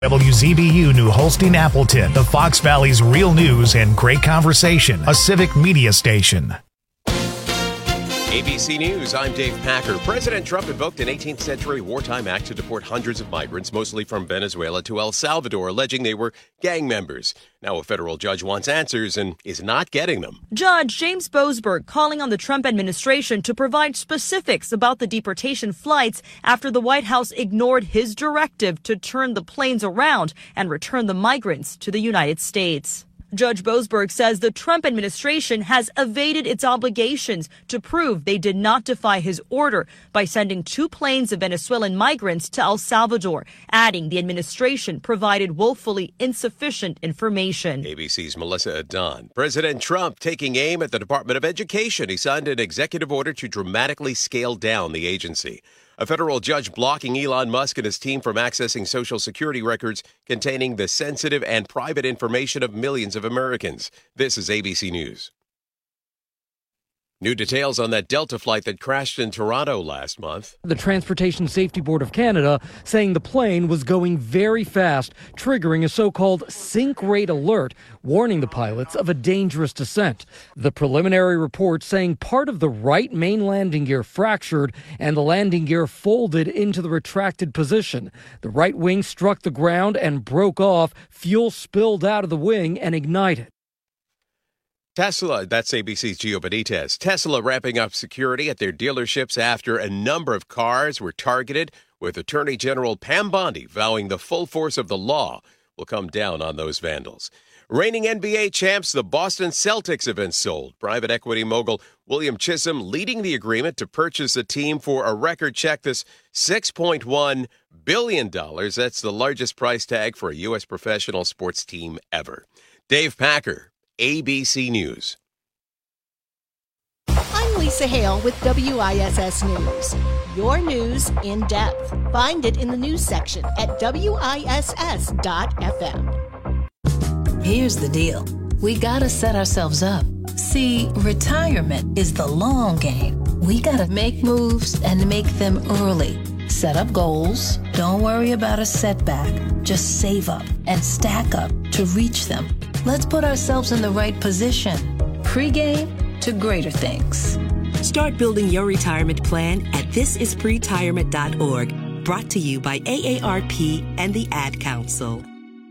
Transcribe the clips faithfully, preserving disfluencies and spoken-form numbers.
W Z B U New Holstein Appleton, the Fox Valley's real news and great conversation, a civic media station. A B C News, I'm Dave Packer. President Trump invoked an eighteenth century wartime act to deport hundreds of migrants, mostly from Venezuela, to El Salvador, alleging they were gang members. Now a federal judge wants answers and is not getting them. Judge James Boasberg calling on the Trump administration to provide specifics about the deportation flights after the White House ignored his directive to turn the planes around and return the migrants to the United States. Judge Boasberg says the Trump administration has evaded its obligations to prove they did not defy his order by sending two planes of Venezuelan migrants to El Salvador, adding the administration provided woefully insufficient information. A B C's Melissa Adon. President Trump taking aim at the Department of Education. He signed an executive order to dramatically scale down the agency. A federal judge blocking Elon Musk and his team from accessing Social Security records containing the sensitive and private information of millions of Americans. This is A B C News. New details on that Delta flight that crashed in Toronto last month. The Transportation Safety Board of Canada saying the plane was going very fast, triggering a so-called sink rate alert, warning the pilots of a dangerous descent. The preliminary report saying part of the right main landing gear fractured and the landing gear folded into the retracted position. The right wing struck the ground and broke off. Fuel spilled out of the wing and ignited. Tesla, that's A B C's Gio Benitez. Tesla ramping up security at their dealerships after a number of cars were targeted, with Attorney General Pam Bondi vowing the full force of the law will come down on those vandals. Reigning N B A champs, the Boston Celtics, have been sold. Private equity mogul William Chisholm leading the agreement to purchase the team for a record, check this, six point one billion dollars. That's the largest price tag for a U S professional sports team ever. Dave Packer, A B C News. I'm Lisa Hale with W I S S News. Your news in depth. Find it in the news section at W I S S dot F M. Here's the deal. We gotta set ourselves up. See, retirement is the long game. We gotta make moves and make them early. Set up goals. Don't worry about a setback. Just save up and stack up to reach them. Let's put ourselves in the right position. Pre-game to greater things. Start building your retirement plan at this is pretirement dot org. Brought to you by A A R P and the Ad Council.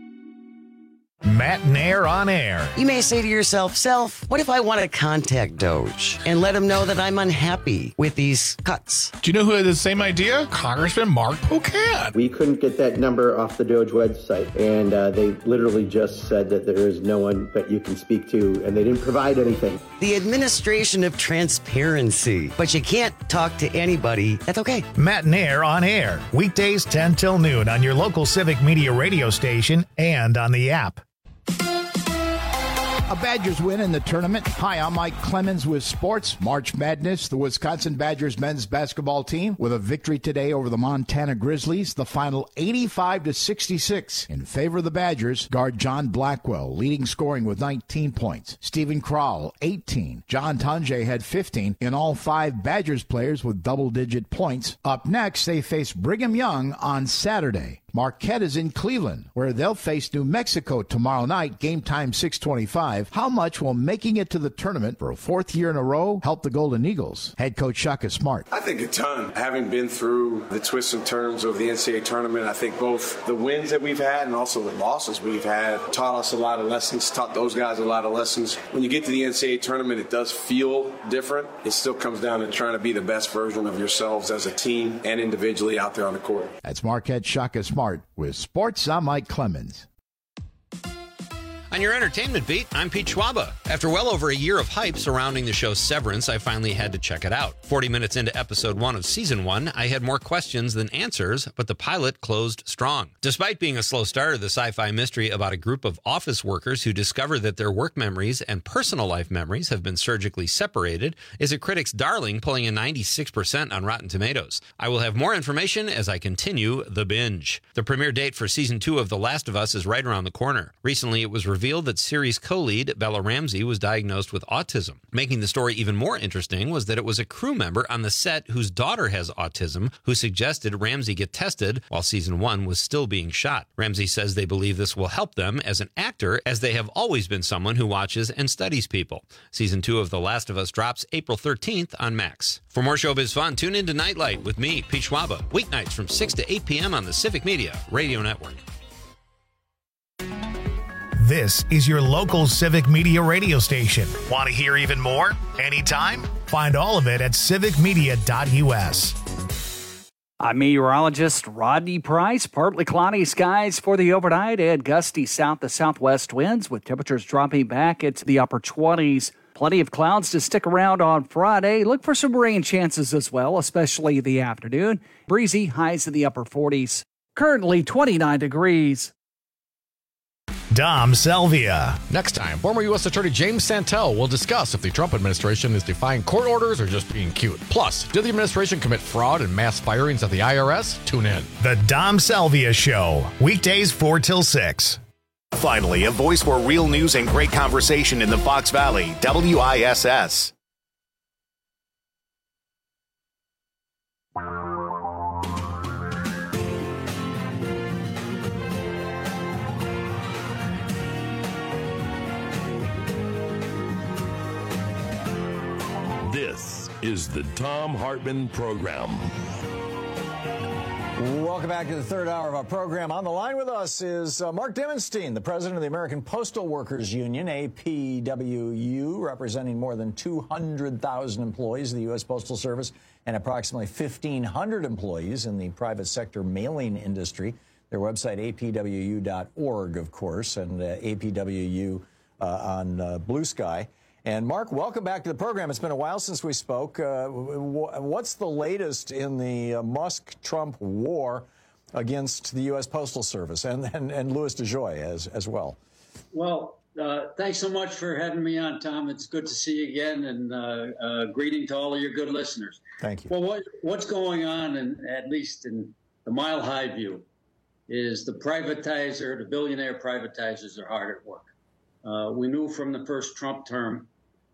Matt Nair on air. You may say to yourself, Self, what if I want to contact Doge and let him know that I'm unhappy with these cuts? Do you know who had the same idea? Congressman Mark Pocan. We couldn't get that number off the Doge website, and uh, they literally just said that there is no one that you can speak to, and they didn't provide anything. The administration of transparency. But you can't talk to anybody. That's okay. Matt Nair on air. Weekdays ten till noon on your local civic media radio station and on the app. A Badgers win in the tournament. Hi, I'm Mike Clemens with Sports. March Madness, the Wisconsin Badgers men's basketball team with a victory today over the Montana Grizzlies. The final eighty-five to sixty-six in favor of the Badgers. Guard John Blackwell leading scoring with nineteen points. Stephen Crowell, eighteen. John Tunje had fifteen. In all, five Badgers players with double-digit points. Up next, they face Brigham Young on Saturday. Marquette is in Cleveland, where they'll face New Mexico tomorrow night, game time six twenty-five. How much will making it to the tournament for a fourth year in a row help the Golden Eagles? Head coach Shaka Smart. I think a ton. Having been through the twists and turns of the N C double A tournament, I think both the wins that we've had and also the losses we've had taught us a lot of lessons, taught those guys a lot of lessons. When you get to the N C double A tournament, it does feel different. It still comes down to trying to be the best version of yourselves as a team and individually out there on the court. That's Marquette Shaka Smart. With Sports, I'm Mike Clemens. On your entertainment beat, I'm Pete Schwaba. After well over a year of hype surrounding the show Severance, I finally had to check it out. forty minutes into episode one of season one, I had more questions than answers, but the pilot closed strong. Despite being a slow starter, the sci-fi mystery about a group of office workers who discover that their work memories and personal life memories have been surgically separated is a critic's darling, pulling a ninety-six percent on Rotten Tomatoes. I will have more information as I continue the binge. The premiere date for season two of The Last of Us is right around the corner. Recently, it was revealed revealed that series co-lead Bella Ramsey was diagnosed with autism. Making the story even more interesting was that it was a crew member on the set whose daughter has autism who suggested Ramsey get tested while season one was still being shot. Ramsey says they believe this will help them as an actor, as they have always been someone who watches and studies people. Season two of The Last of Us drops April thirteenth on Max. For more showbiz fun, tune in to Nightlight with me, Pete Schwaba, weeknights from six to eight p.m. on the Civic Media Radio Network. This is your local Civic Media radio station. Want to hear even more? Anytime? Find all of it at civic media dot u s. I'm meteorologist Rodney Price. Partly cloudy skies for the overnight and gusty south to southwest winds with temperatures dropping back into the upper twenties. Plenty of clouds to stick around on Friday. Look for some rain chances as well, especially in the afternoon. Breezy, highs in the upper forties. Currently twenty-nine degrees. Dom Salvia. Next time, former U S Attorney James Santel will discuss if the Trump administration is defying court orders or just being cute. Plus, did the administration commit fraud and mass firings at the I R S? Tune in. The Dom Salvia Show, weekdays four till six. Finally, a voice for real news and great conversation in the Fox Valley, W I S S. This is the Thom Hartmann Program. Welcome back to the third hour of our program. On the line with us is uh, Mark Dimmonstein, the president of the American Postal Workers Union, A P W U, representing more than two hundred thousand employees of the U S Postal Service and approximately fifteen hundred employees in the private sector mailing industry. Their website, A P W U dot org, of course, and uh, A P W U uh, on uh, Blue Sky. And Mark, welcome back to the program. It's been a while since we spoke. Uh, what's the latest in the uh, Musk-Trump war against the U S Postal Service and, and, and Louis DeJoy as, as well? Well, uh, thanks so much for having me on, Tom. It's good to see you again, and uh, uh, greeting to all of your good listeners. Thank you. Well, what, what's going on, in, at least in the mile-high view, is the privatizer, the billionaire privatizers are hard at work. Uh, we knew from the first Trump term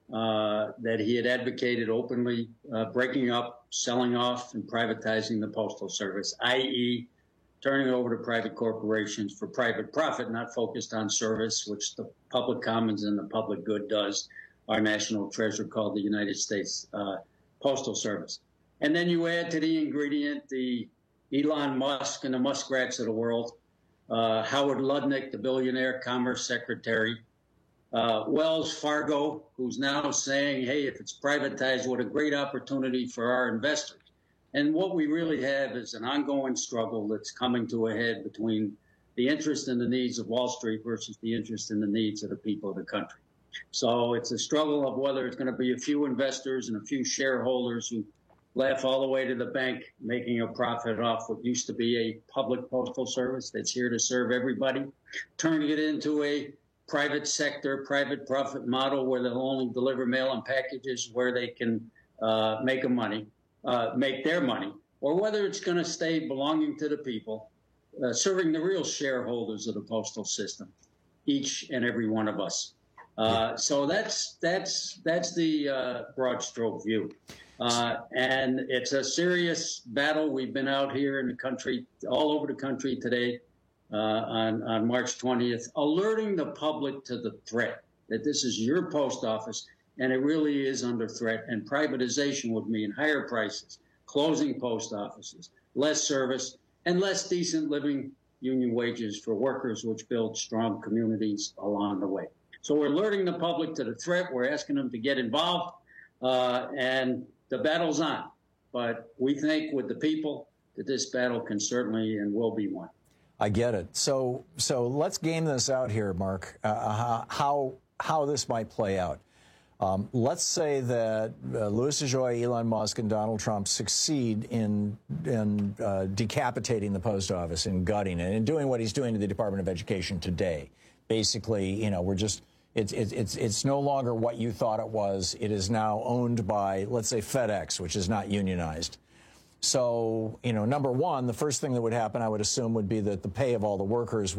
uh, that he had advocated openly uh, breaking up, selling off, and privatizing the Postal Service, that is turning it over to private corporations for private profit, not focused on service, which the public commons and the public good does, our national treasure called the United States uh, Postal Service. And then you add to the ingredient the Elon Musk and the Muskrats of the world, uh, Howard Lutnick, the billionaire commerce secretary, Uh, Wells Fargo, who's now saying, hey, if it's privatized, what a great opportunity for our investors. And what we really have is an ongoing struggle that's coming to a head between the interest and the needs of Wall Street versus the interest and the needs of the people of the country. So it's a struggle of whether it's going to be a few investors and a few shareholders who laugh all the way to the bank, making a profit off what used to be a public postal service that's here to serve everybody, turning it into a private sector, private profit model where they'll only deliver mail and packages where they can uh, make a money, uh, make their money, or whether it's going to stay belonging to the people, uh, serving the real shareholders of the postal system, each and every one of us. Uh, so that's that's that's the uh, broad stroke view. Uh, and it's a serious battle. We've been out here in the country, all over the country today, Uh, on, on March twentieth, alerting the public to the threat that this is your post office and it really is under threat. And privatization would mean higher prices, closing post offices, less service, and less decent living union wages for workers, which build strong communities along the way. So we're alerting the public to the threat. We're asking them to get involved, uh, and the battle's on. But we think with the people that this battle can certainly and will be won. I get it. So, so let's game this out here, Mark. Uh, how how this might play out. Um, let's say that uh, Louis DeJoy, Elon Musk, and Donald Trump succeed in in uh, decapitating the post office and gutting it, and doing what he's doing to the Department of Education today. Basically, you know, we're just it's it's it's it's no longer what you thought it was. It is now owned by, let's say, FedEx, which is not unionized. So, you know, number one, the first thing that would happen, I would assume, would be that the pay of all the workers would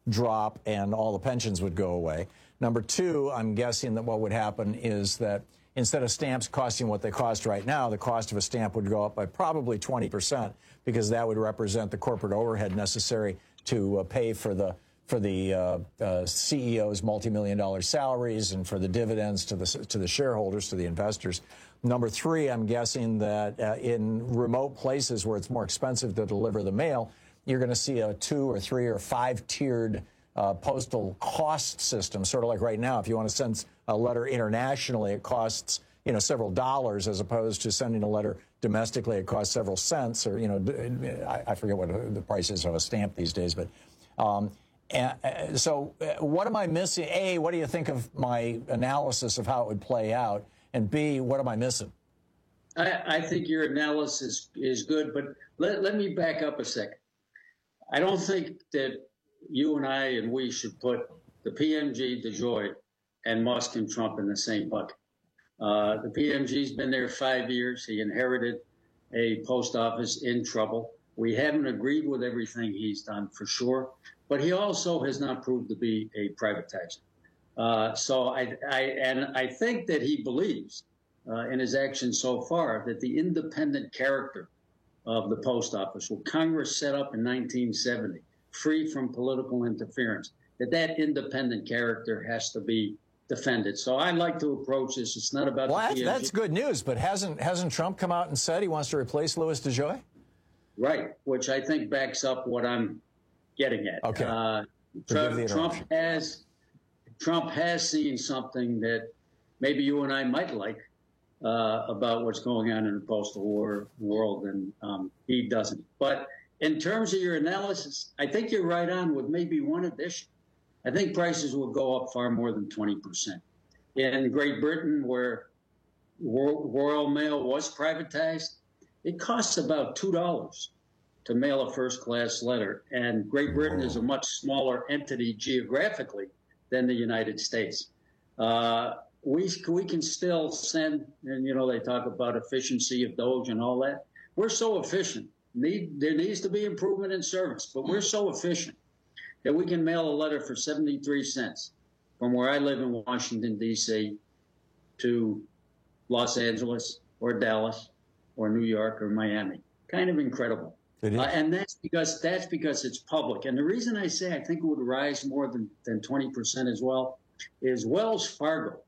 drop and all the pensions would go away. Number two, I'm guessing that what would happen is that instead of stamps costing what they cost right now, the cost of a stamp would go up by probably twenty percent, because that would represent the corporate overhead necessary to uh, pay for the for the uh, uh, C E O's multi-million dollar salaries and for the dividends to the to the shareholders, to the investors. Number three, I'm guessing that uh, in remote places where it's more expensive to deliver the mail, you're going to see a two or three or five tiered uh, postal cost system, sort of like right now. If you want to send a letter internationally, it costs, you know, several dollars, as opposed to sending a letter domestically, it costs several cents, or, you know, I, I forget what the price is of a stamp these days. But um, and, so uh, what am I missing? A, what do you think of my analysis of how it would play out? And B, what am I missing? I, I think your analysis is good, but let, let me back up a second. I don't think that you and I and we should put the P M G, DeJoy, and Musk and Trump in the same bucket. Uh, the P M G's been there five years. He inherited a post office in trouble. We haven't agreed with everything he's done, for sure, but he also has not proved to be a privatizer. Uh, so I, I, and I think that he believes uh, in his actions so far that the independent character of the post office, what Congress set up in nineteen seventy, free from political interference, that that independent character has to be defended. So I like to approach this. It's not about well, the that's, P M G. That's good news, but hasn't hasn't Trump come out and said he wants to replace Louis DeJoy? Right, which I think backs up what I'm getting at. Okay. Uh, Trump, Trump has Trump has seen something that maybe you and I might like uh, about what's going on in the postal war world, and um, he doesn't. But in terms of your analysis, I think you're right on with maybe one addition. I think prices will go up far more than twenty percent. In Great Britain, where Royal Mail was privatized, it costs about two dollars to mail a first-class letter. And Great Britain is a much smaller entity geographically than the United States. Uh, we, we can still send, and, you know, they talk about efficiency of Doge and all that. We're so efficient. Need, there needs to be improvement in service, but we're so efficient that we can mail a letter for seventy-three cents from where I live in Washington, D C to Los Angeles or Dallas or New York or Miami. Kind of incredible. Uh, and that's because that's because it's public. And the reason I say I think it would rise more than, than twenty percent as well is Wells Fargo,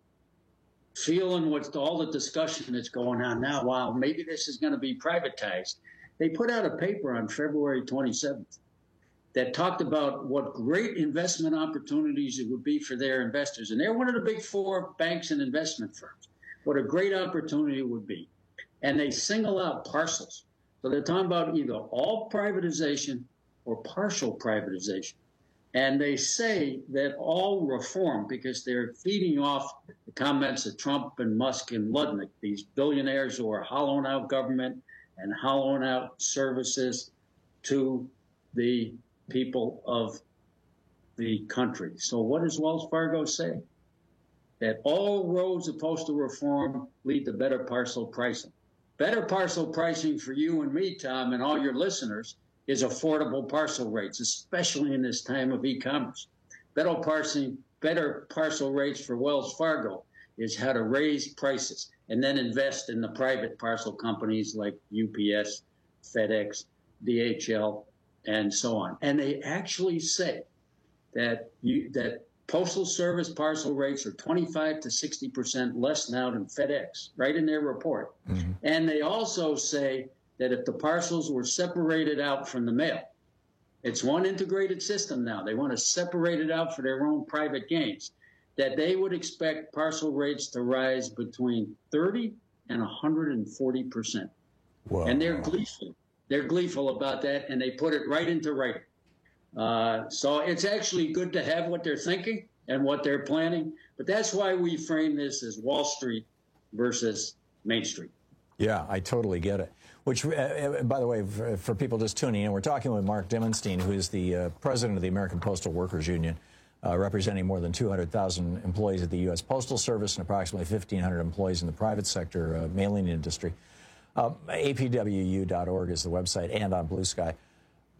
feeling what's all the discussion that's going on now, wow, maybe this is going to be privatized. They put out a paper on February twenty-seventh that talked about what great investment opportunities it would be for their investors. And they're one of the big four banks and investment firms. What a great opportunity it would be. And they single out parcels. So they're talking about either all privatization or partial privatization. And they say that all reform, because they're feeding off the comments of Trump and Musk and Ludnick, these billionaires who are hollowing out government and hollowing out services to the people of the country. So what does Wells Fargo say? That all roads of postal reform lead to better parcel pricing. Better parcel pricing for you and me, Tom, and all your listeners is affordable parcel rates, especially in this time of e-commerce. Better parsing, better parcel rates for Wells Fargo is how to raise prices and then invest in the private parcel companies like U P S, FedEx, D H L, and so on. And they actually say that you, that Postal Service parcel rates are twenty-five to sixty percent less now than FedEx, right in their report. Mm-hmm. And they also say that if the parcels were separated out from the mail, it's one integrated system now. They want to separate it out for their own private gains, that they would expect parcel rates to rise between thirty and one hundred forty percent. Wow. And they're gleeful. They're gleeful about that, and they put it right into writing. Uh, so it's actually good to have what they're thinking and what they're planning. But that's why we frame this as Wall Street versus Main Street. Yeah, I totally get it. Which, uh, by the way, for, for people just tuning in, we're talking with Mark Dimmonstein, who is the uh, president of the American Postal Workers Union, uh, representing more than two hundred thousand employees at the U S Postal Service and approximately fifteen hundred employees in the private sector uh, mailing industry. Uh, A P W U dot org is the website, and on Blue Sky.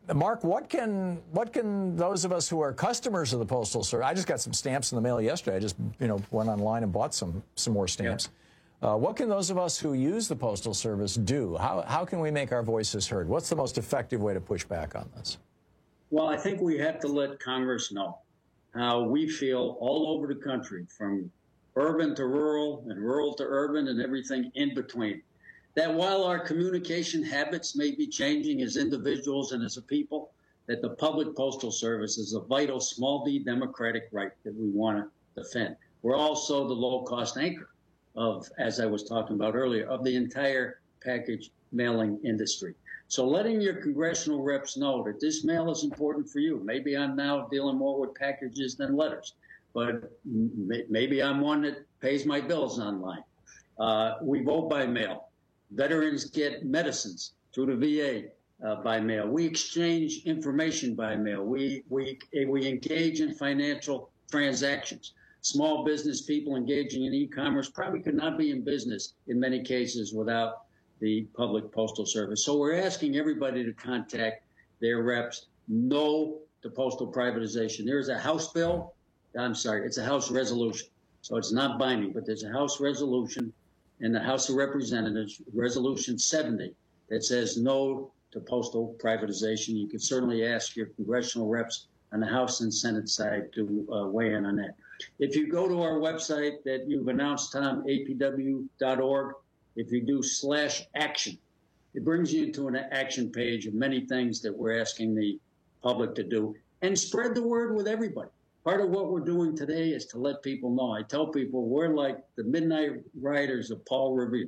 Mark, what can what can those of us who are customers of the Postal Service? I just got some stamps in the mail yesterday. I just you know went online and bought some some more stamps. Yeah. Uh, what can those of us who use the Postal Service do? How how can we make our voices heard? What's the most effective way to push back on this? Well, I think we have to let Congress know how we feel all over the country, from urban to rural and rural to urban and everything in between. That while our communication habits may be changing as individuals and as a people, that the public postal service is a vital small d democratic right that we want to defend. We're also the low-cost anchor of, as I was talking about earlier, of the entire package mailing industry. So letting your congressional reps know that this mail is important for you. Maybe I'm now dealing more with packages than letters, but maybe I'm one that pays my bills online. Uh, we vote by mail. Veterans get medicines through the V A uh, by mail. We exchange information by mail. We, we, we engage in financial transactions. Small business people engaging in e-commerce probably could not be in business in many cases without the public postal service. So we're asking everybody to contact their reps, no to postal privatization. There is a House bill. I'm sorry, it's a House resolution. So it's not binding, but there's a House resolution in the House of Representatives, Resolution seventy, that says no to postal privatization. You can certainly ask your congressional reps on the House and Senate side to uh, weigh in on that. If you go to our website that you've announced, Tom, A P W dot org, if you do slash action, it brings you to an action page of many things that we're asking the public to do, and spread the word with everybody. Part of what we're doing today is to let people know. I tell people we're like the Midnight Riders of Paul Revere.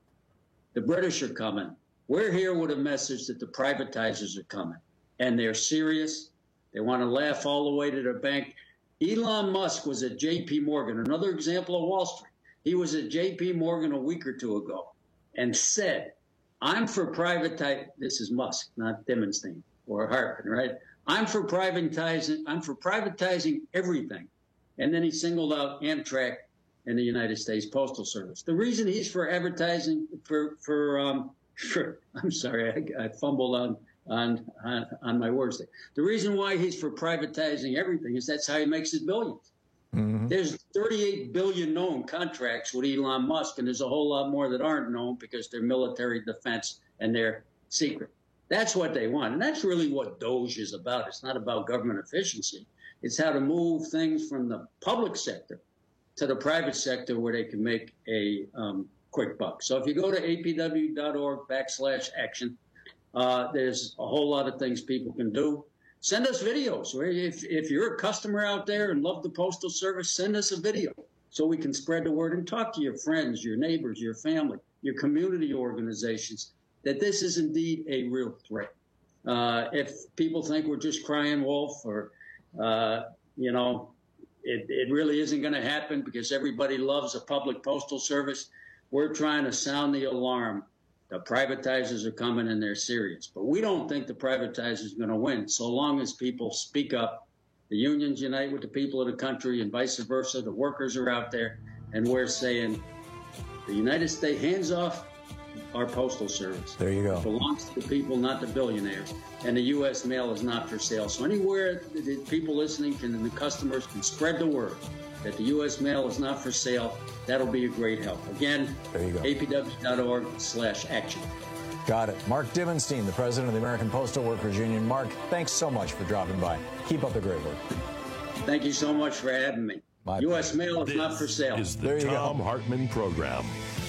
The British are coming. We're here with a message that the privatizers are coming, and they're serious. They want to laugh all the way to their bank. Elon Musk was at J P Morgan, another example of Wall Street. He was at J P Morgan a week or two ago and said, I'm for privatizing. This is Musk, not Dimenstein or Hartman, right? I'm for privatizing. I'm for privatizing everything. And then he singled out Amtrak and the United States Postal Service. The reason he's for advertising, for, for, um, for I'm sorry, I, I fumbled on, on, on, on my words there. The reason why he's for privatizing everything is that's how he makes his billions. Mm-hmm. There's thirty-eight billion known contracts with Elon Musk, and there's a whole lot more that aren't known because they're military defense and they're secret. That's what they want. And that's really what DOGE is about. It's not about government efficiency. It's how to move things from the public sector to the private sector where they can make a um, quick buck. So if you go to A P W dot org backslash action, uh, there's a whole lot of things people can do. Send us videos. If, if you're a customer out there and love the Postal Service, send us a video so we can spread the word and talk to your friends, your neighbors, your family, your community organizations, that this is indeed a real threat. Uh, if people think we're just crying wolf or, uh, you know, it, it really isn't going to happen because everybody loves a public postal service, we're trying to sound the alarm. The privatizers are coming and they're serious. But we don't think the privatizers are going to win so long as people speak up. The unions unite with the people of the country and vice versa. The workers are out there, and we're saying the United States, hands off our postal service. There you go. It belongs to the people, not the billionaires. And the U S mail is not for sale. So anywhere the people listening can, and the customers can spread the word that the U S mail is not for sale, that'll be a great help. Again, there you go. A P W dot org slash action. Got it. Mark Dimenstein, the president of the American Postal Workers Union. Mark, thanks so much for dropping by. Keep up the great work. Thank you so much for having me. My U S pleasure. mail is This not for sale. is the There you Tom go. Hartman Program.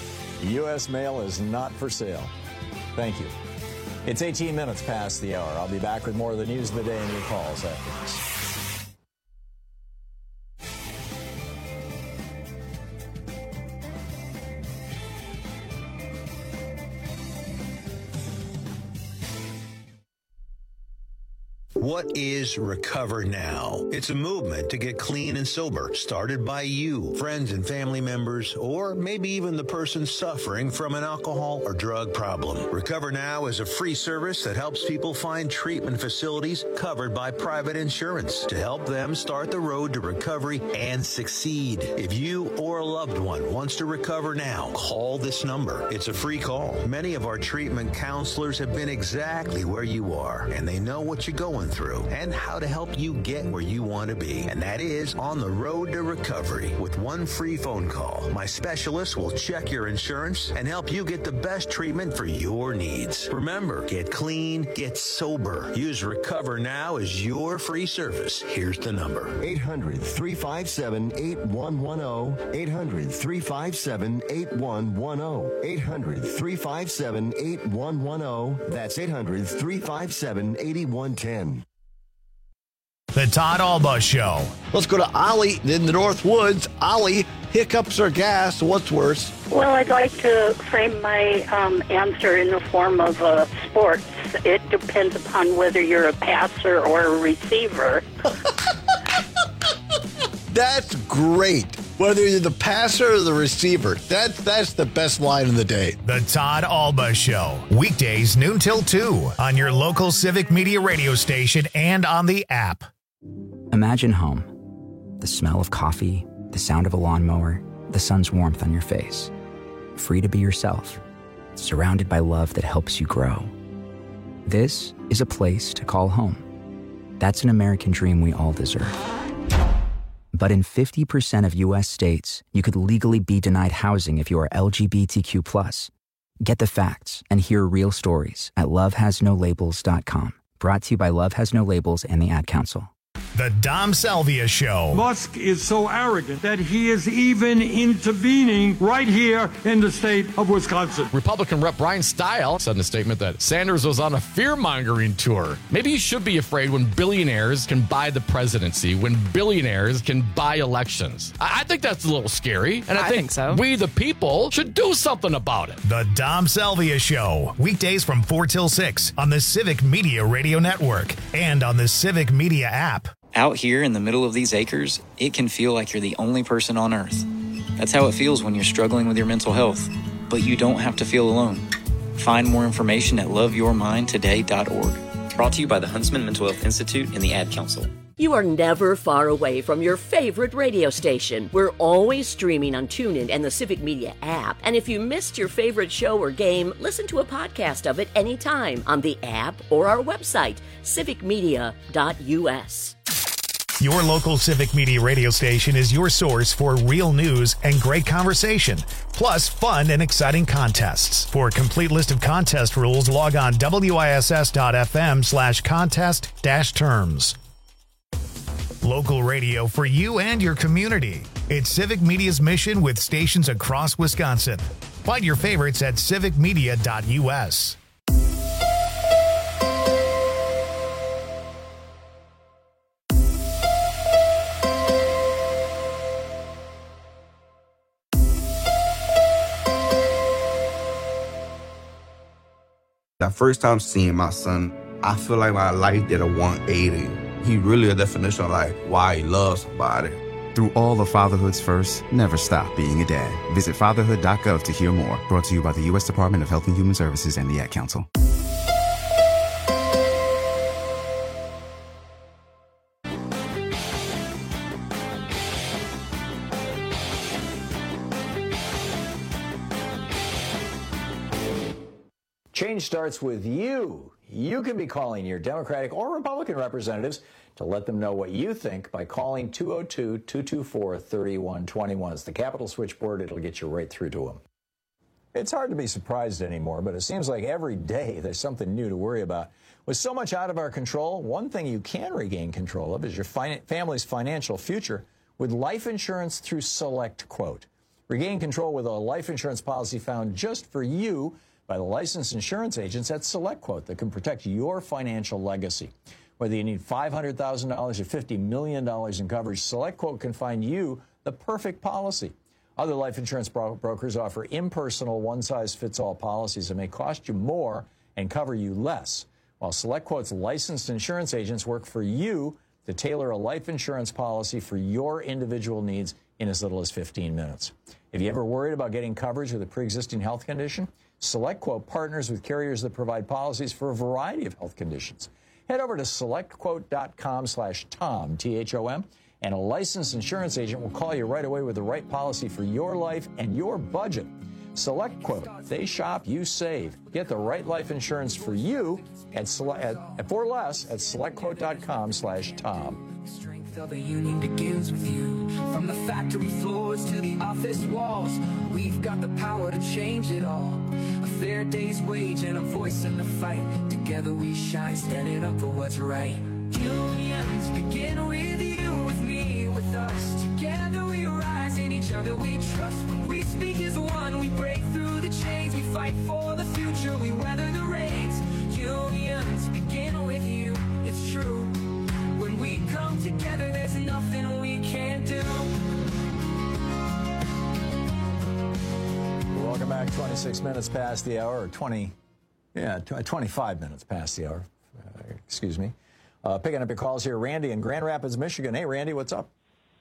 U S mail is not for sale. Thank you. It's eighteen minutes past the hour. I'll be back with more of the news of the day and your calls after this. What is Recover Now? It's a movement to get clean and sober, started by you, friends and family members, or maybe even the person suffering from an alcohol or drug problem. Recover Now is a free service that helps people find treatment facilities covered by private insurance to help them start the road to recovery and succeed. If you or a loved one wants to recover now, call this number. It's a free call. Many of our treatment counselors have been exactly where you are, and they know what you're going through and how to help you get where you want to be. And that is on the road to recovery. With one free phone call, my specialist will check your insurance and help you get the best treatment for your needs. Remember, get clean, get sober. Use Recover Now as your free service. Here's the number. eight hundred, three five seven, eight one one zero. eight hundred, three five seven, eight one one zero. eight hundred, three five seven, eight one one zero. That's eight hundred, three five seven, eight one one zero. The Todd Alba Show. Let's go to Ollie in the North Woods. Ollie, hiccups or gas, what's worse? Well, I'd like to frame my um, answer in the form of uh, sports. It depends upon whether you're a passer or a receiver. That's great. Whether you're the passer or the receiver, that's, that's the best line of the day. The Todd Alba Show. Weekdays noon till two on your local Civic Media radio station and on the app. Imagine home. The smell of coffee, the sound of a lawnmower, the sun's warmth on your face. Free to be yourself. Surrounded by love that helps you grow. This is a place to call home. That's an American dream we all deserve. But in fifty percent of U S states, you could legally be denied housing if you are L G B T Q plus. Get the facts and hear real stories at love has no labels dot com. Brought to you by Love Has No Labels and the Ad Council. The Dom Salvia Show. Musk is so arrogant that he is even intervening right here in the state of Wisconsin. Republican Rep Brian Stile said in a statement that Sanders was on a fear-mongering tour. Maybe you should be afraid when billionaires can buy the presidency, when billionaires can buy elections. I, I think that's a little scary, and I, I think, think so. we, the people, should do something about it. The Dom Salvia Show. Weekdays from four till six on the Civic Media Radio Network and on the Civic Media app. Out here in the middle of these acres, it can feel like you're the only person on Earth. That's how it feels when you're struggling with your mental health. But you don't have to feel alone. Find more information at love your mind today dot org. Brought to you by the Huntsman Mental Health Institute and the Ad Council. You are never far away from your favorite radio station. We're always streaming on TuneIn and the Civic Media app. And if you missed your favorite show or game, listen to a podcast of it anytime on the app or our website, civic media dot u s. Your local Civic Media radio station is your source for real news and great conversation, plus fun and exciting contests. For a complete list of contest rules, log on W I S S dot F M slash contest dash terms. Local radio for you and your community. It's Civic Media's mission with stations across Wisconsin. Find your favorites at civic media dot u s. That first time seeing my son, I feel like my life did a one eighty. He really a definition of like why he loves somebody. Through all of fatherhood's first, never stop being a dad. Visit fatherhood dot gov to hear more. Brought to you by the U S Department of Health and Human Services and the Ad Council. Change starts with you. You can be calling your Democratic or Republican representatives to let them know what you think by calling two oh two, two two four, three one two one. It's the Capitol switchboard. It'll get you right through to them. It's hard to be surprised anymore, but it seems like every day there's something new to worry about. With so much out of our control, one thing you can regain control of is your fin- family's financial future with life insurance through SelectQuote. Regain control with a life insurance policy found just for you by the licensed insurance agents at SelectQuote that can protect your financial legacy. Whether you need five hundred thousand dollars or fifty million dollars in coverage, SelectQuote can find you the perfect policy. Other life insurance bro- brokers offer impersonal, one-size-fits-all policies that may cost you more and cover you less. while SelectQuote's licensed insurance agents work for you to tailor a life insurance policy for your individual needs in as little as fifteen minutes. If you ever worried about getting coverage with a pre-existing health condition, SelectQuote partners with carriers that provide policies for a variety of health conditions. Head over to SelectQuote.com slash Tom, T H O M, and a licensed insurance agent will call you right away with the right policy for your life and your budget. SelectQuote. They shop, you save. Get the right life insurance for you at, at, at for less at SelectQuote.com slash Tom. Of a union begins with you. From the factory floors to the office walls, we've got the power to change it all. A fair day's wage and a voice in the fight. Together we shine, standing up for what's right. Unions begin with you, with me, with us. Together we rise, in each other we trust. When we speak as one, we break through the chains. We fight for the future, we weather the rains. Unions begin with you, it's true. When we come together, there's nothing we can't do. Welcome back. twenty-six minutes past the hour, or twenty, yeah, twenty-five minutes past the hour. Uh, excuse me. Uh, picking up your calls here, Randy in Grand Rapids, Michigan. Hey, Randy, what's up?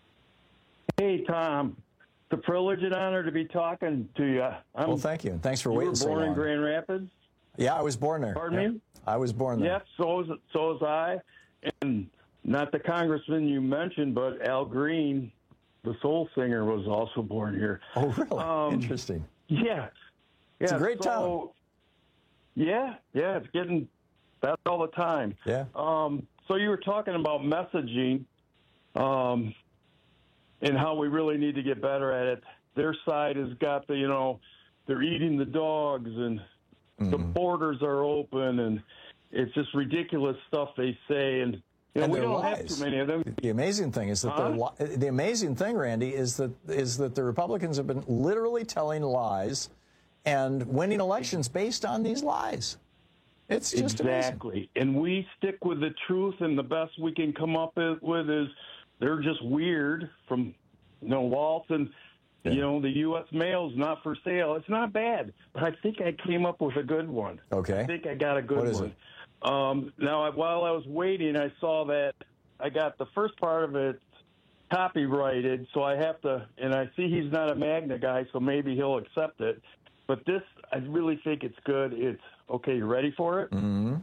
Hey, Tom. It's a privilege and honor to be talking to you. I'm, well, thank you, and thanks for you waiting so long. You were born in Grand Rapids? Yeah, I was born there. Pardon yeah. me? I was born there. Yes, so was, so was I. And not the congressman you mentioned, but Al Green, the soul singer, was also born here. Oh, really? Um, Interesting. Yeah. It's yeah, a great so, town. Yeah, yeah, it's getting that all the time. Yeah. Um, so you were talking about messaging um, and how we really need to get better at it. Their side has got the, you know, they're eating the dogs and mm-hmm. the borders are open and it's just ridiculous stuff they say. And, you know, and we don't lies. have too many of them. The amazing thing is that huh? li- the amazing thing, Randy, is that is that the Republicans have been literally telling lies and winning elections based on these lies. It's just exactly, amazing. And we stick with the truth, and the best we can come up with is they're just weird. From you know, Walt and yeah. you know, the U S mail's not for sale. It's not bad, but I think I came up with a good one. Okay, I think I got a good what is one. It? Um, now, while I was waiting, I saw that I got the first part of it copyrighted, so I have to, and I see he's not a Magna guy, so maybe he'll accept it. But this, I really think it's good. It's, okay, you ready for it? Mm-hmm.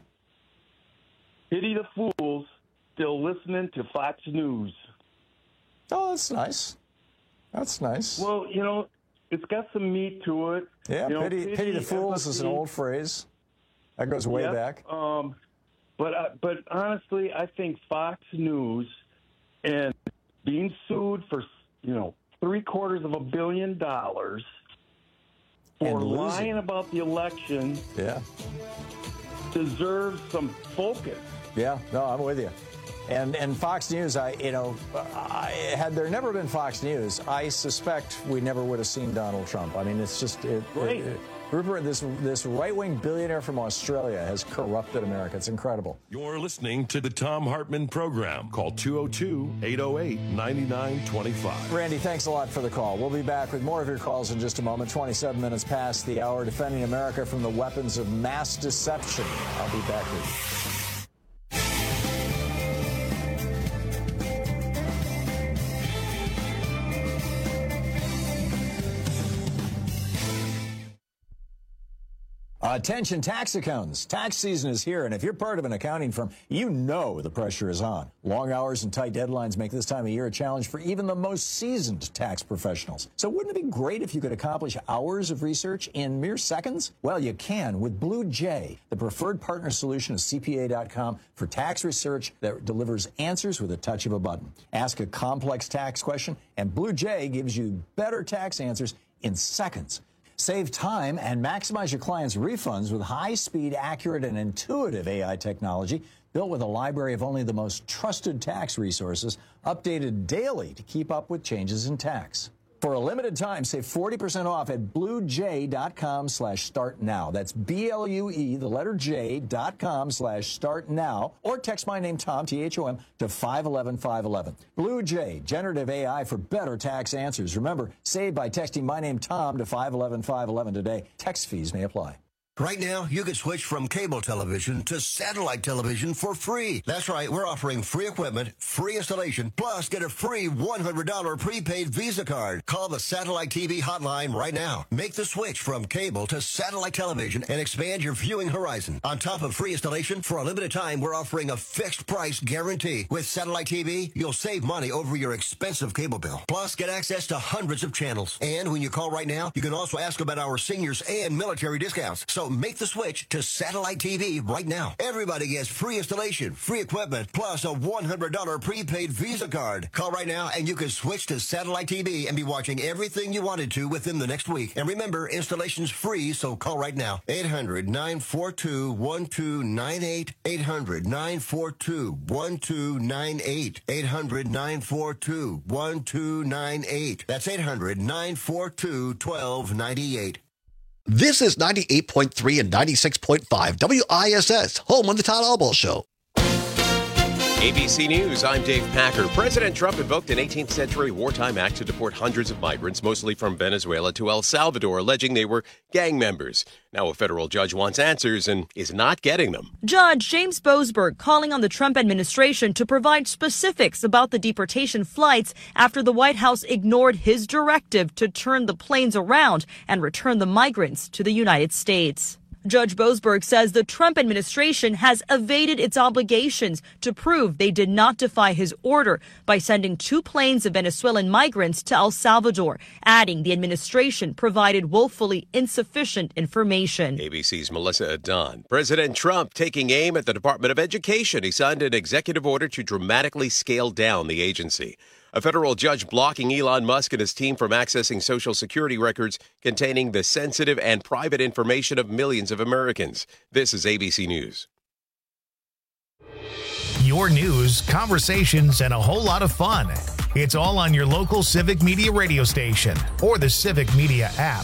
Pity the fools still listening to Fox News. Oh, that's nice. That's nice. Well, you know, it's got some meat to it. Yeah, you know, pity, pity, pity the fools empathy. Is an old phrase. That goes way yep. back. Um, but uh, but honestly, I think Fox News and being sued for you know three quarters of a billion dollars for lying about the election, yeah, deserves some focus. Yeah, no, I'm with you. And and Fox News, I you know, I, had there never been Fox News, I suspect we never would have seen Donald Trump. I mean, it's just it, right. It, it, Rupert, this this right-wing billionaire from Australia has corrupted America. It's incredible. You're listening to the Tom Hartman Program. Call two oh two, eight oh eight, nine nine two five. Randy, thanks a lot for the call. We'll be back with more of your calls in just a moment. twenty-seven minutes past the hour, defending America from the weapons of mass deception. I'll be back with you. Attention tax accountants. Tax season is here, and if you're part of an accounting firm, you know the pressure is on. Long hours and tight deadlines make this time of year a challenge for even the most seasoned tax professionals. So wouldn't it be great if you could accomplish hours of research in mere seconds? Well, you can with Blue Jay, the preferred partner solution of C P A dot com for tax research that delivers answers with a touch of a button. Ask a complex tax question, and Blue Jay gives you better tax answers in seconds. Save time and maximize your clients' refunds with high-speed, accurate, and intuitive A I technology built with a library of only the most trusted tax resources, updated daily to keep up with changes in tax. For a limited time, save forty percent off at bluejay.com slash start now. That's B-L-U-E, the letter J, dot com slash start now. Or text my name, Tom, T H O M, to five one one, five one one. Blue Jay, generative A I for better tax answers. Remember, save by texting my name, Tom, to five one one, five one one today. Text fees may apply. Right now, you can switch from cable television to satellite television for free. That's right, we're offering free equipment, free installation, plus get a free one hundred dollars prepaid Visa card. Call the Satellite T V hotline right now. Make the switch from cable to satellite television and expand your viewing horizon. On top of free installation, for a limited time, we're offering a fixed price guarantee. With Satellite T V, you'll save money over your expensive cable bill. Plus, get access to hundreds of channels. And when you call right now, you can also ask about our seniors and military discounts. So make the switch to Satellite T V right now. Everybody gets free installation, free equipment, plus a one hundred dollars prepaid Visa card. Call right now and you can switch to Satellite T V and be watching everything you wanted to within the next week. And remember, installation's free, so call right now. eight hundred, nine four two, one two nine eight. eight hundred, nine four two, one two nine eight. eight hundred, nine four two, one two nine eight. That's eight hundred, nine four two, one two nine eight. This is ninety-eight point three and ninety-six point five W I S S, home of the Todd Albaugh Show. A B C News, I'm Dave Packer. President Trump invoked an eighteenth century wartime act to deport hundreds of migrants, mostly from Venezuela, to El Salvador, alleging they were gang members. Now a federal judge wants answers and is not getting them. Judge James Boasberg calling on the Trump administration to provide specifics about the deportation flights after the White House ignored his directive to turn the planes around and return the migrants to the United States. Judge Boasberg says the Trump administration has evaded its obligations to prove they did not defy his order by sending two planes of Venezuelan migrants to El Salvador, adding the administration provided woefully insufficient information. A B C's Melissa Adon. President Trump taking aim at the Department of Education. He signed an executive order to dramatically scale down the agency. A federal judge blocking Elon Musk and his team from accessing Social Security records containing the sensitive and private information of millions of Americans. This is A B C News. Your news, conversations, and a whole lot of fun. It's all on your local Civic Media radio station or the Civic Media app.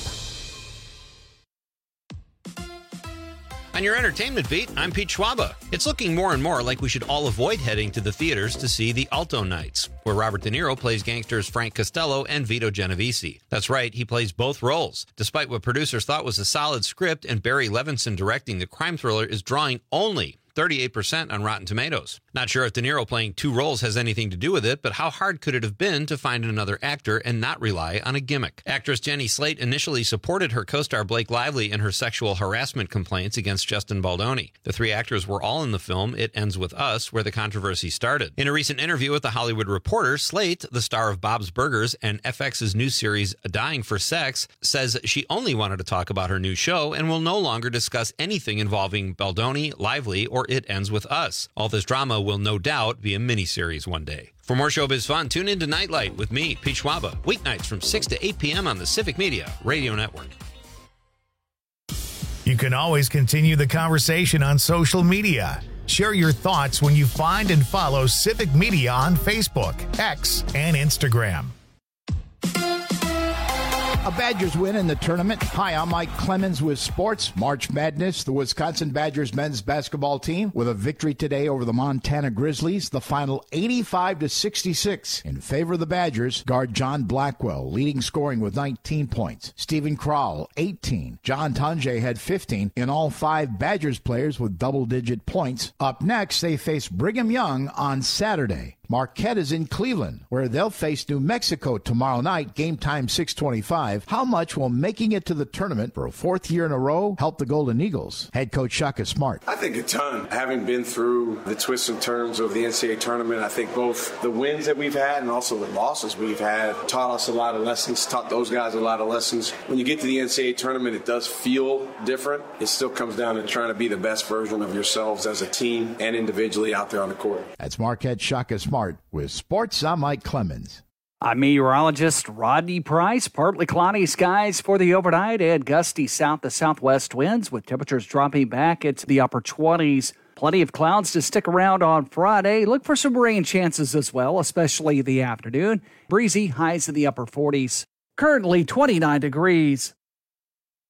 On your entertainment beat, I'm Pete Schwaba. It's looking more and more like we should all avoid heading to the theaters to see The Alto Nights, where Robert De Niro plays gangsters Frank Costello and Vito Genovese. That's right, he plays both roles. Despite what producers thought was a solid script and Barry Levinson directing, the crime thriller is drawing only thirty-eight percent on Rotten Tomatoes. Not sure if De Niro playing two roles has anything to do with it, but how hard could it have been to find another actor and not rely on a gimmick? Actress Jenny Slate initially supported her co-star Blake Lively in her sexual harassment complaints against Justin Baldoni. The three actors were all in the film It Ends With Us, where the controversy started. In a recent interview with The Hollywood Reporter, Slate, the star of Bob's Burgers and F X's new series Dying for Sex, says she only wanted to talk about her new show and will no longer discuss anything involving Baldoni, Lively, or It Ends With Us. All this drama will no doubt be a miniseries one day. For more showbiz fun, tune in to Nightlight with me, Pete Schwaba, weeknights from six to eight p.m. on the Civic Media Radio Network. You can always continue the conversation on social media. Share your thoughts when you find and follow Civic Media on Facebook, X, and Instagram. A Badgers win in the tournament. Hi, I'm Mike Clemens with Sports. March Madness, the Wisconsin Badgers men's basketball team with a victory today over the Montana Grizzlies. The final eighty-five to sixty-six in favor of the Badgers. Guard John Blackwell leading scoring with nineteen points. Stephen Crowell, eighteen. John Tonje had fifteen. In all, five Badgers players with double-digit points. Up next, they face Brigham Young on Saturday. Marquette is in Cleveland, where they'll face New Mexico tomorrow night, game time six twenty-five. How much will making it to the tournament for a fourth year in a row help the Golden Eagles? Head coach Shaka Smart. I think a ton. Having been through the twists and turns of the N C double A tournament, I think both the wins that we've had and also the losses we've had taught us a lot of lessons, taught those guys a lot of lessons. When you get to the N C double A tournament, it does feel different. It still comes down to trying to be the best version of yourselves as a team and individually out there on the court. That's Marquette Shaka Smart. With Sports, I'm Mike Clemens. I'm meteorologist Rodney Price. Partly cloudy skies for the overnight and gusty south to southwest winds with temperatures dropping back into the upper twenties. Plenty of clouds to stick around on Friday. Look for some rain chances as well, especially the afternoon. Breezy, highs in the upper forties. Currently twenty-nine degrees.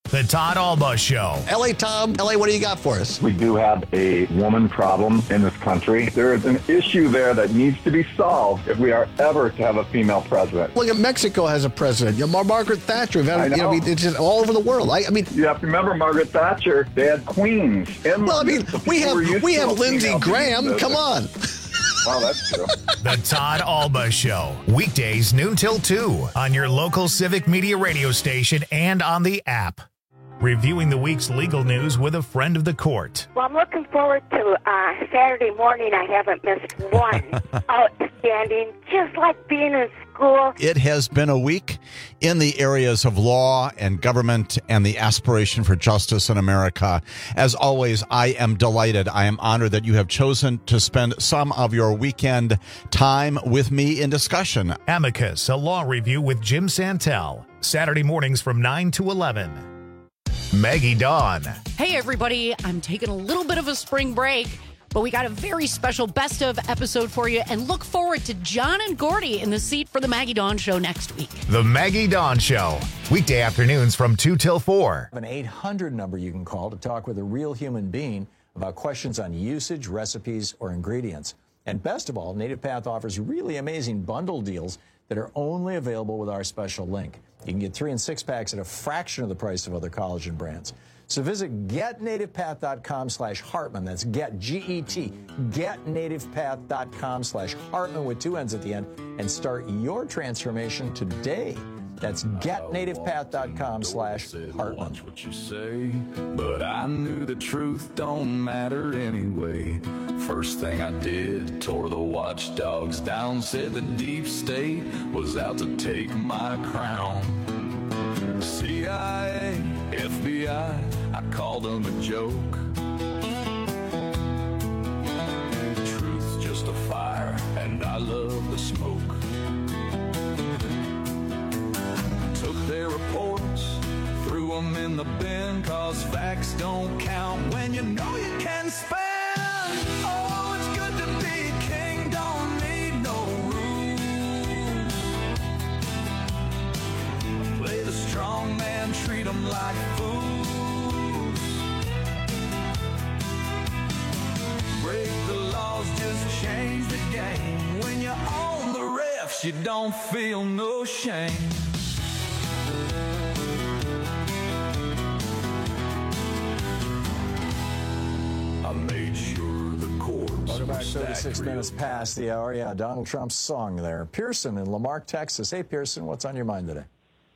The Todd Alba Show. L A Tom, L A, what do you got for us? We do have a woman problem in this country. There is an issue there that needs to be solved if we are ever to have a female president. Look at Mexico has a president. You know, Margaret Thatcher. We've had, I know. You know, it's just all over the world. I, I mean, you have to remember Margaret Thatcher. They had queens. And well, I mean, we have we have Lindsey Graham. Come on. Well, that's true. The Todd Alba Show. Weekdays noon till two on your local Civic Media radio station and on the app. Reviewing the week's legal news with a friend of the court. Well, I'm looking forward to uh, Saturday morning. I haven't missed one. Outstanding. Just like being in school. It has been a week in the areas of law and government and the aspiration for justice in America. As always, I am delighted. I am honored that you have chosen to spend some of your weekend time with me in discussion. Amicus, a law review with Jim Santel. Saturday mornings from nine to eleven. Maggie Dawn. Hey, everybody. I'm taking a little bit of a spring break, but we got a very special best of episode for you, and look forward to John and Gordy in the seat for the Maggie Dawn Show next week. The Maggie Dawn Show. Weekday afternoons from two till four. An eight hundred number you can call to talk with a real human being about questions on usage, recipes, or ingredients. And best of all, Native Path offers really amazing bundle deals that are only available with our special link. You can get three and six packs at a fraction of the price of other collagen brands. So visit getnativepath.com slash Hartman. That's get, G E T, getnativepath.com slash Hartman with two N's at the end, and start your transformation today. That's getnativepath.com slash Hartman. Watch what you say, but I knew the truth don't matter anyway. First thing I did, tore the watchdogs down, said the deep state was out to take my crown. C I A, F B I, I called them a joke. Truth's just a fire, and I love the smoke. Took their reports, threw them in the bin, cause facts don't count when you know you can spend. Oh, it's good to be king, don't need no rules. Play the strong man, treat them like fools. Break the laws, just change the game. When you own the refs, you don't feel no shame. I made sure the chords Welcome back. were thirty-six stacked minutes past the hour. Yeah, Donald Trump's song there. Pearson in Lamarck, Texas. Hey, Pearson, what's on your mind today?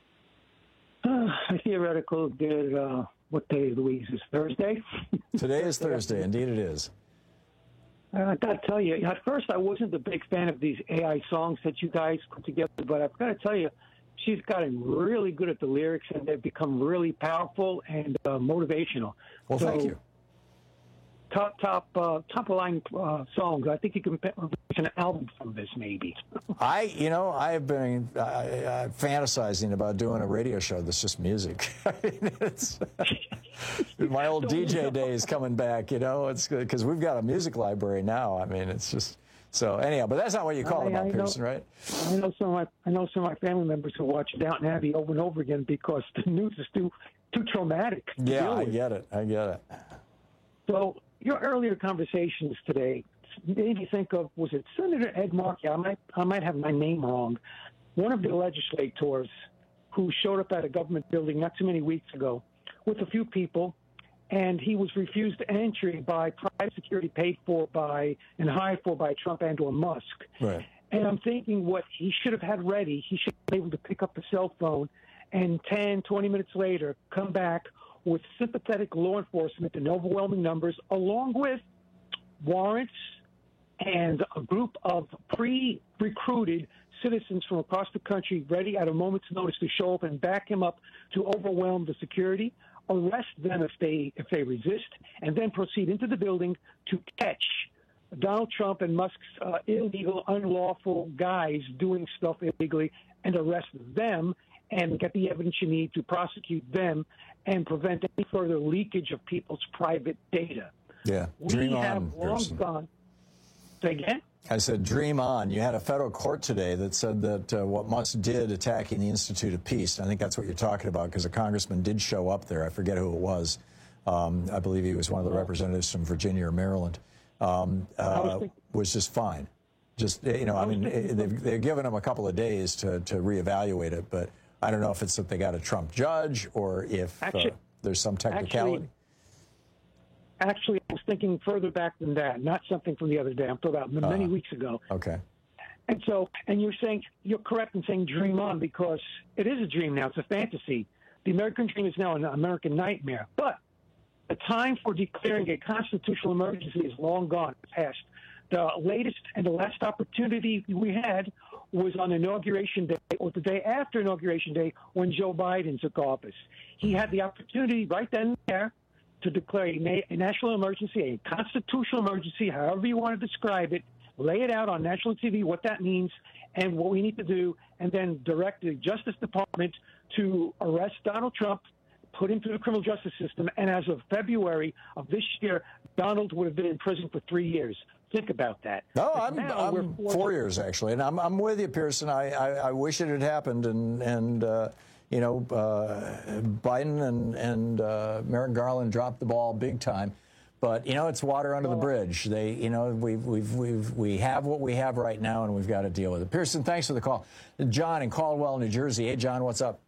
Uh, theoretical did, uh, what day of the week is this? Thursday? Today is Thursday. Indeed it is. Uh, I got to tell you, at first I wasn't a big fan of these A I songs that you guys put together, but I've got to tell you, she's gotten really good at the lyrics, and they've become really powerful and uh, motivational. Well, so, thank you. Top, top, uh, top of line uh, songs. I think you can make an album from this, maybe. I, you know, I've been uh, uh, fantasizing about doing a radio show that's just music. I mean, it's, my old D J days coming back, you know, it's good because we've got a music library now. I mean, it's just so anyhow. But that's not what you call I, about I Pearson, know, right? I know some of my, I know some of my family members who watch Downton Abbey over and over again because the news is too, too traumatic. to Yeah, deal I with. get it. I get it. So your earlier conversations today made me think of, was it Senator Ed Markey? I might, I might have my name wrong. One of the legislators who showed up at a government building not too many weeks ago with a few people, and he was refused entry by private security paid for by and hired for by Trump and or Musk. Right. And I'm thinking what he should have had ready, he should be able to pick up the cell phone and ten, twenty minutes later come back with sympathetic law enforcement in overwhelming numbers, along with warrants and a group of pre-recruited citizens from across the country ready at a moment's notice to show up and back him up to overwhelm the security, arrest them if they if they resist, and then proceed into the building to catch Donald Trump and Musk's uh, illegal, unlawful guys doing stuff illegally and arrest them and get the evidence you need to prosecute them and prevent any further leakage of people's private data. Yeah, We dream have on, long Pearson. gone. Say again? I said, dream on. You had a federal court today that said that uh, what Musk did attacking the Institute of Peace, I think that's what you're talking about, because a congressman did show up there. I forget who it was. Um, I believe he was one of the representatives from Virginia or Maryland. Um, uh, was just fine. Just, you know, I mean, they've, they've given him a couple of days to, to reevaluate it, but I don't know if it's that they got a Trump judge or if Actually, uh, there's some technicality. Actually, actually, I was thinking further back than that, not something from the other day. I'm talking about many Uh, weeks ago. Okay. And so, and you're saying, you're correct in saying dream on, because it is a dream now. It's a fantasy. The American dream is now an American nightmare. But the time for declaring a constitutional emergency is long gone, past. The latest and the last opportunity we had was on Inauguration Day, or the day after Inauguration Day, when Joe Biden took office. He had the opportunity right then and there to declare a, na- a national emergency, a constitutional emergency, however you want to describe it, lay it out on national T V, what that means, and what we need to do, and then direct the Justice Department to arrest Donald Trump, put him through the criminal justice system, and as of February of this year, Donald would have been in prison for three years. Think about that. No, But I'm, now we're I'm four, four years actually, and I'm I'm with you, Pearson. I I, I wish it had happened, and and uh, you know, uh, Biden and and uh, Merrick Garland dropped the ball big time. But you know, it's water under the bridge. They, you know, we've we've we've we have what we have right now, and we've got to deal with it. Pearson, thanks for the call. John in Caldwell, New Jersey. Hey, John, what's up?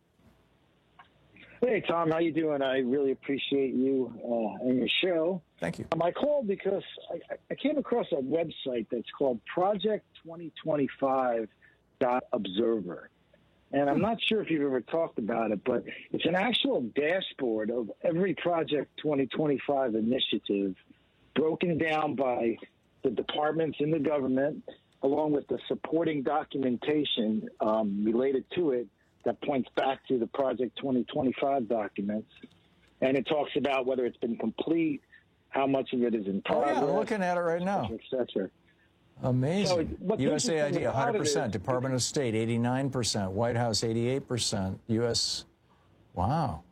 Hey, Tom, how you doing? I really appreciate you uh, and your show. Thank you. Um, I called because I, I came across a website that's called project twenty twenty-five dot observer. And I'm not sure if you've ever talked about it, but it's an actual dashboard of every Project twenty twenty-five initiative broken down by the departments in the government, along with the supporting documentation um, related to it that points back to the Project twenty twenty-five documents. And it talks about whether it's been complete, how much of it is in progress. Oh, yeah, I'm looking at it right now. Et cetera. Amazing. So what's U S A I D, interesting one hundred about it percent. is- Department of State, eighty-nine percent. White House, eighty-eight percent. U S Wow.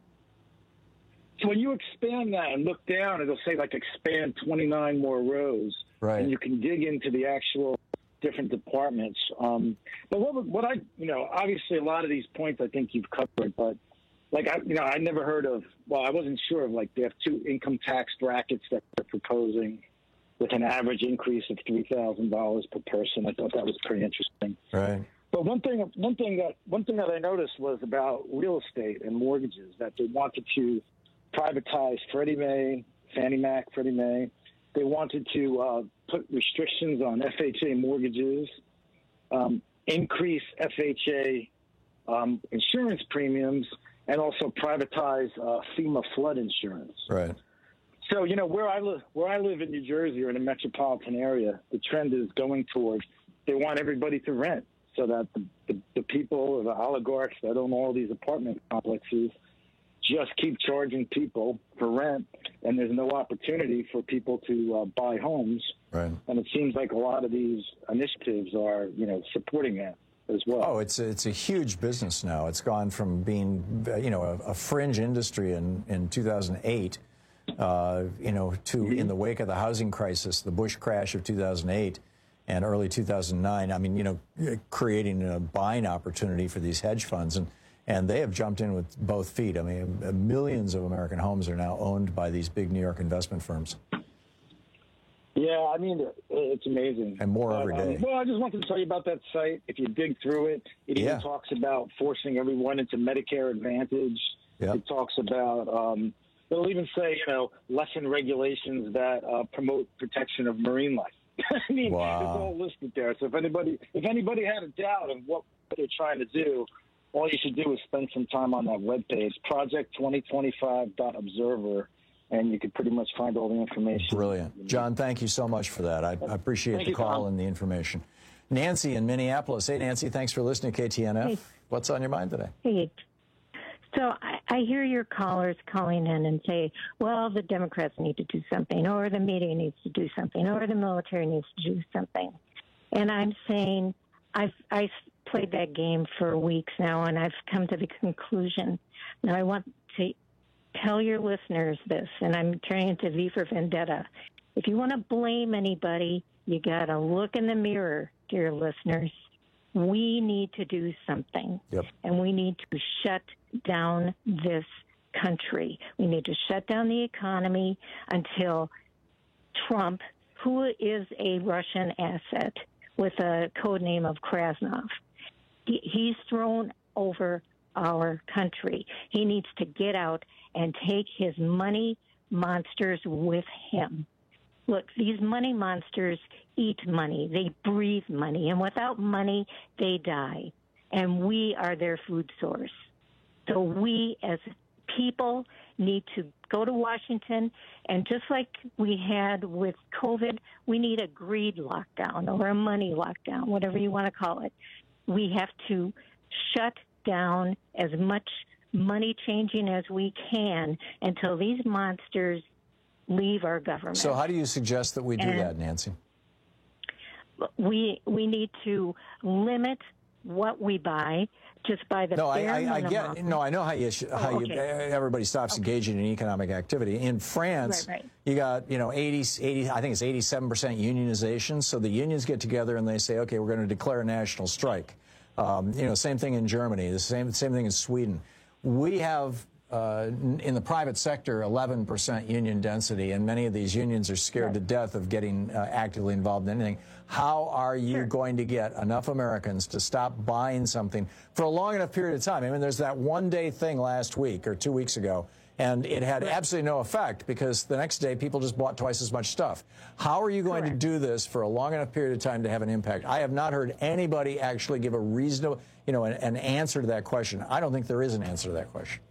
So when you expand that and look down, it'll say like expand twenty-nine more rows. Right. And you can dig into the actual different departments. Um, but what, what I, you know, obviously a lot of these points I think you've covered, but like, I, you know, I never heard of, well, I wasn't sure of like they have two income tax brackets that they're proposing with an average increase of three thousand dollars per person. I thought that was pretty interesting. Right. But one thing, one thing that one thing that I noticed was about real estate and mortgages, that they wanted to privatize Freddie Mae, Fannie Mac, Freddie Mae. They wanted to uh, put restrictions on F H A mortgages, um, increase F H A um, insurance premiums, and also privatize uh, FEMA flood insurance. Right. So, you know, where I live, where I live in New Jersey or in a metropolitan area, the trend is going towards they want everybody to rent, so that the, the, the people or the oligarchs that own all these apartment complexes just keep charging people for rent, and there's no opportunity for people to uh, buy homes. Right. And it seems like a lot of these initiatives are, you know, supporting that as well. Oh, it's a, it's a huge business now. It's gone from being, you know, a, a fringe industry in, in two thousand eight, uh, you know, to in the wake of the housing crisis, the Bush crash of two thousand eight and early two thousand nine. I mean, you know, creating a buying opportunity for these hedge funds. And, and they have jumped in with both feet. I mean, millions of American homes are now owned by these big New York investment firms. Yeah, I mean, it's amazing. And more every day. Um, well, I just wanted to tell you about that site. If you dig through it, it Yeah. even talks about forcing everyone into Medicare Advantage. Yep. It talks about, um, it'll even say, you know, lessen regulations that uh, promote protection of marine life. I mean, Wow. it's all listed there. So if anybody, if anybody had a doubt of what they're trying to do, all you should do is spend some time on that webpage, project twenty twenty-five dot observer, and you could pretty much find all the information. Brilliant. John, thank you so much for that. I, I appreciate Thank the you, call Tom. and the information. Nancy in Minneapolis. Hey, Nancy, thanks for listening to K T N F. Hey. What's on your mind today? Hey, so I, I hear your callers calling in and say, well, the Democrats need to do something, or the media needs to do something, or the military needs to do something. And I'm saying I've, I've played that game for weeks now, and I've come to the conclusion. Now I want to tell your listeners this, and I'm turning to V for Vendetta. If you want to blame anybody, you got to look in the mirror, dear listeners. We need to do something. Yep. And we need to shut down this country. We need to shut down the economy until Trump, who is a Russian asset with a code name of Krasnov, he, he's thrown over our country. He needs to get out and take his money monsters with him. Look, these money monsters eat money. They breathe money. And without money, they die. And we are their food source. So we as people need to go to Washington, and just like we had with COVID, we need a greed lockdown or a money lockdown, whatever you want to call it. We have to shut down as much money changing as we can until these monsters leave our government. So how do you suggest that we do And that, Nancy? We we need to limit what we buy just by the No, I, bare I, I minimum. get. No, I know how you sh- how Oh, you okay. everybody stops engaging in economic activity. In France, Right, right. you got you know eighty, eighty I think it's eighty-seven percent unionization. So the unions get together and they say, okay, we're going to declare a national strike. Um, you know, same thing in Germany. The same same thing in Sweden. We have. Uh, in the private sector, eleven percent union density, and many of these unions are scared to death of getting uh, actively involved in anything. How are you sure. going to get enough Americans to stop buying something for a long enough period of time? I mean, there's that one-day thing last week or two weeks ago, and it had right. absolutely no effect because the next day people just bought twice as much stuff. How are you going Correct. to do this for a long enough period of time to have an impact? I have not heard anybody actually give a reasonable, you know, an, an answer to that question. I don't think there is an answer to that question.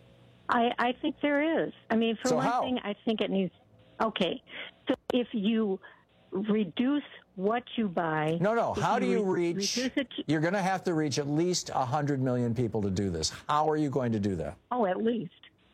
I, I think there is. I mean, for so one how? thing, I think it needs. Okay, so if you reduce what you buy. No, no. How do you re- reach? Reduce it to, you're going to have to reach at least one hundred million people to do this. How are you going to do that? Oh, at least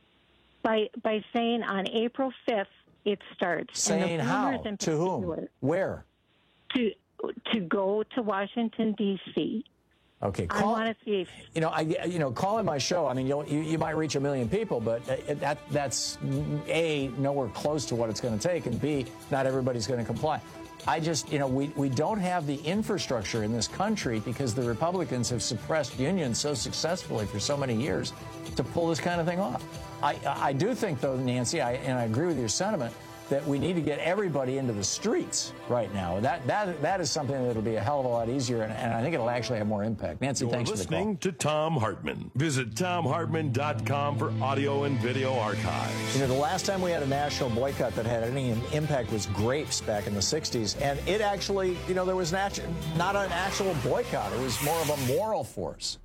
by by saying on April fifth it starts. Saying how? To whom? Where? To to go to Washington D C Okay, call, I want to see if you know. I you know, calling my show. I mean, you'll, you you might reach a million people, but that that's A, nowhere close to what it's going to take, and B, not everybody's going to comply. I just you know we we don't have the infrastructure in this country because the Republicans have suppressed unions so successfully for so many years to pull this kind of thing off. I I do think though, Nancy, I and I agree with your sentiment that we need to get everybody into the streets right now. That that that is something that'll be a hell of a lot easier, and, and I think it'll actually have more impact. Nancy, You're thanks for the call. listening to Tom Hartman. Visit tom hartman dot com for audio and video archives. You know, the last time we had a national boycott that had any impact was grapes back in the sixties, and it actually, you know, there was natu- not an actual boycott. It was more of a moral force.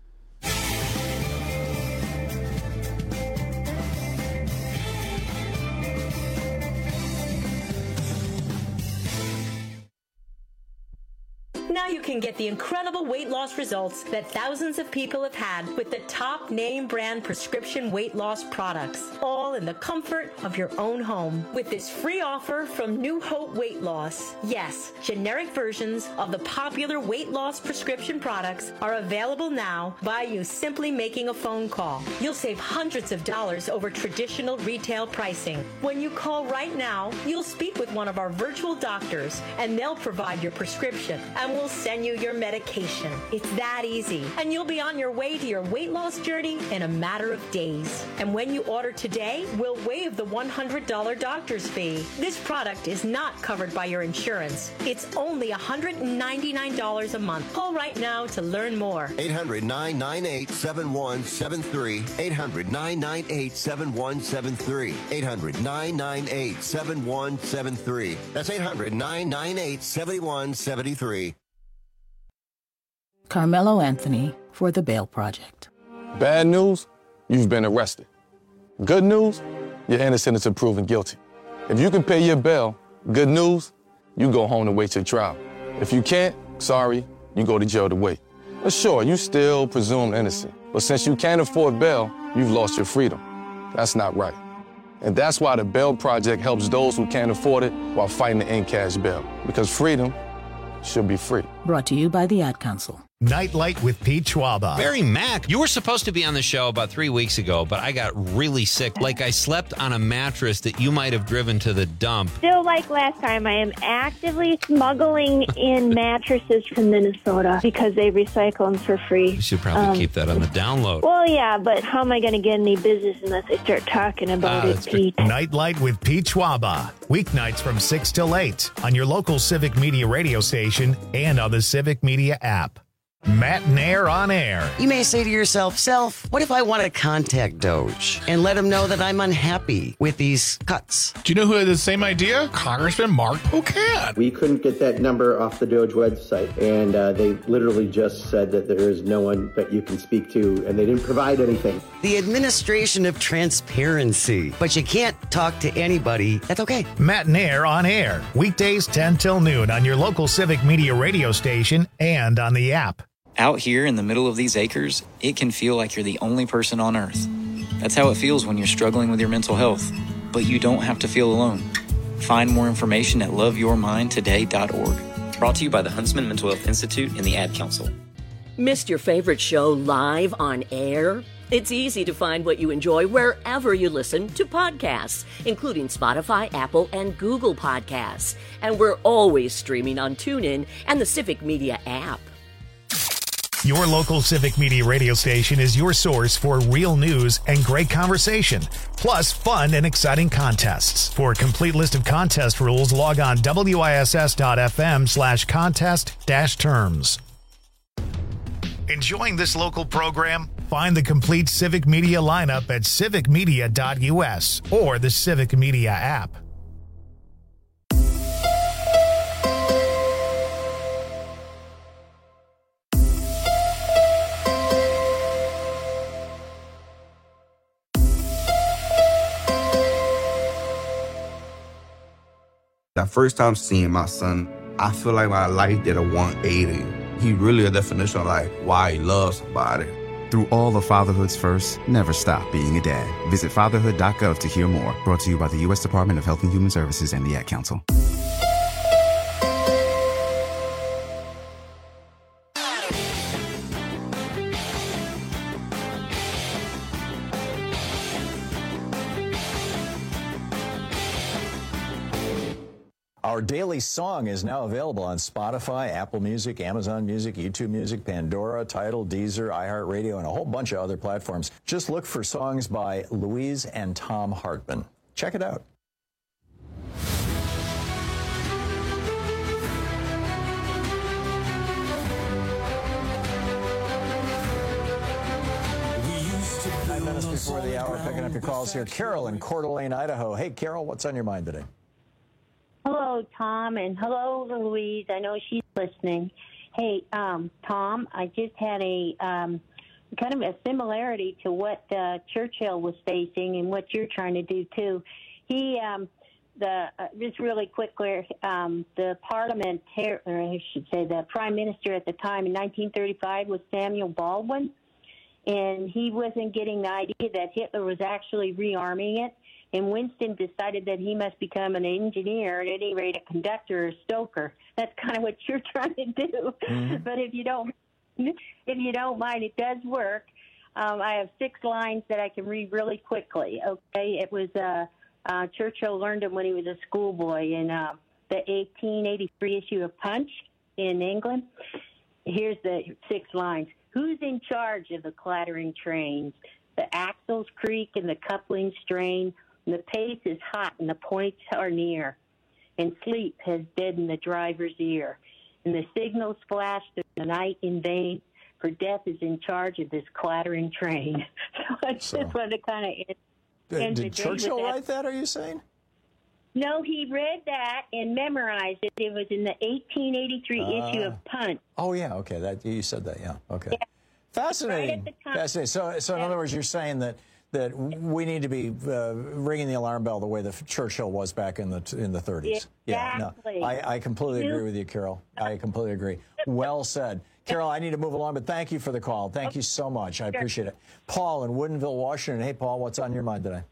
Now you can get the incredible weight loss results that thousands of people have had with the top name brand prescription weight loss products, all in the comfort of your own home. With this free offer from New Hope Weight Loss, yes, generic versions of the popular weight loss prescription products are available now by you simply making a phone call. You'll save hundreds of dollars over traditional retail pricing. When you call right now, you'll speak with one of our virtual doctors, and they'll provide your prescription and will send you your medication. It's that easy. And you'll be on your way to your weight loss journey in a matter of days. And when you order today, we'll waive the one hundred dollars doctor's fee. This product is not covered by your insurance. It's only one hundred ninety-nine dollars a month. Call right now to learn more. eight hundred, nine nine eight, seven one seven three. eight hundred, nine nine eight, seven one seven three. eight hundred, nine nine eight, seven one seven three. That's eight hundred, nine nine eight, seven one seven three. Carmelo Anthony for The Bail Project. Bad news, you've been arrested. Good news, you're innocent until proven guilty. If you can pay your bail, good news, you go home to wait your trial. If you can't, sorry, you go to jail to wait. But sure, you still presumed innocent. But since you can't afford bail, you've lost your freedom. That's not right. And that's why the Bail Project helps those who can't afford it while fighting to end cash bail. Because freedom should be free. Brought to you by the Ad Council. Nightlight with Pete Schwaba. Barry Mack, you were supposed to be on the show about three weeks ago, but I got really sick. Like I slept on a mattress that you might have driven to the dump. Still like last time, I am actively smuggling in mattresses from Minnesota because they recycle them for free. You should probably Um, keep that on the download. Well, yeah, but how am I going to get any business unless I start talking about Ah, it, that's Pete? Nightlight with Pete Schwaba. Weeknights from six till eight on your local Civic Media radio station and on the Civic Media app. Matt Nair on air. You may say to yourself, Self, what if I want to contact Doge and let him know that I'm unhappy with these cuts? Do you know who had the same idea? Congressman Mark Pocan. We couldn't get that number off the Doge website, and uh, they literally just said that there is no one that you can speak to, and they didn't provide anything. The administration of transparency. But you can't talk to anybody. That's okay. Matt Nair on air. Weekdays ten till noon on your local Civic Media radio station and on the app. Out here in the middle of these acres, it can feel like you're the only person on earth. That's how it feels when you're struggling with your mental health. But you don't have to feel alone. Find more information at love your mind today dot org. Brought to you by the Huntsman Mental Health Institute and the Ad Council. Missed your favorite show live on air? It's easy to find what you enjoy wherever you listen to podcasts, including Spotify, Apple, and Google Podcasts. And we're always streaming on TuneIn and the Civic Media app. Your local Civic Media radio station is your source for real news and great conversation, plus fun and exciting contests. For a complete list of contest rules, log on W I S S dot F M slash contest dash terms. Enjoying this local program? Find the complete Civic Media lineup at civic media dot U S or the Civic Media app. That first time seeing my son, I feel like my life did a one eighty. He really a definition of like why he loves somebody. Through all of fatherhood's first, never stop being a dad. Visit fatherhood dot gov to hear more. Brought to you by the U S Department of Health and Human Services and the Ad Council. Our daily song is now available on Spotify, Apple Music, Amazon Music, YouTube Music, Pandora, Tidal, Deezer, iHeartRadio, and a whole bunch of other platforms. Just look for songs by Louise and Tom Hartman. Check it out. Nine minutes before the hour, picking up your calls here. Carol in Coeur d'Alene, Idaho. Hey, Carol, what's on your mind today? Hello, Tom, and hello, Louise. I know she's listening. Hey, um, Tom, I just had a um, kind of a similarity to what uh, Churchill was facing and what you're trying to do too. He, um, the uh, just really quickly, um, the parliament, or I should say, the prime minister at the time in nineteen thirty-five was Samuel Baldwin, and he wasn't getting the idea that Hitler was actually rearming it. And Winston decided that he must become an engineer, at any rate a conductor or stoker. That's kind of what you're trying to do. Mm-hmm. But if you don't, if you don't mind, it does work. Um, I have six lines that I can read really quickly. Okay, it was uh, uh, Churchill learned them when he was a schoolboy in uh, the eighteen eighty-three issue of Punch in England. Here's the six lines. Who's in charge of the clattering trains? The axles creak and the couplings strain. And the pace is hot and the points are near, and sleep has deadened the driver's ear, and the signals flash through the night in vain, for death is in charge of this clattering train. So I just so, wanted to kind of end, did, end did the day Churchill with that. write that, are you saying? No, he read that and memorized it. It was in the eighteen eighty-three uh, issue of Punch. Oh, yeah, okay, that you said that, yeah, okay. Yeah. Fascinating. Right Fascinating. So, so in other words, you're saying that that we need to be uh, ringing the alarm bell the way that Churchill was back in the in the thirties. Exactly. Yeah, no, I, I completely agree with you, Carol. I completely agree. Well said. Carol, I need to move along, but thank you for the call. Thank you so much. I appreciate it. Paul in Woodinville, Washington. Hey, Paul, what's on your mind today?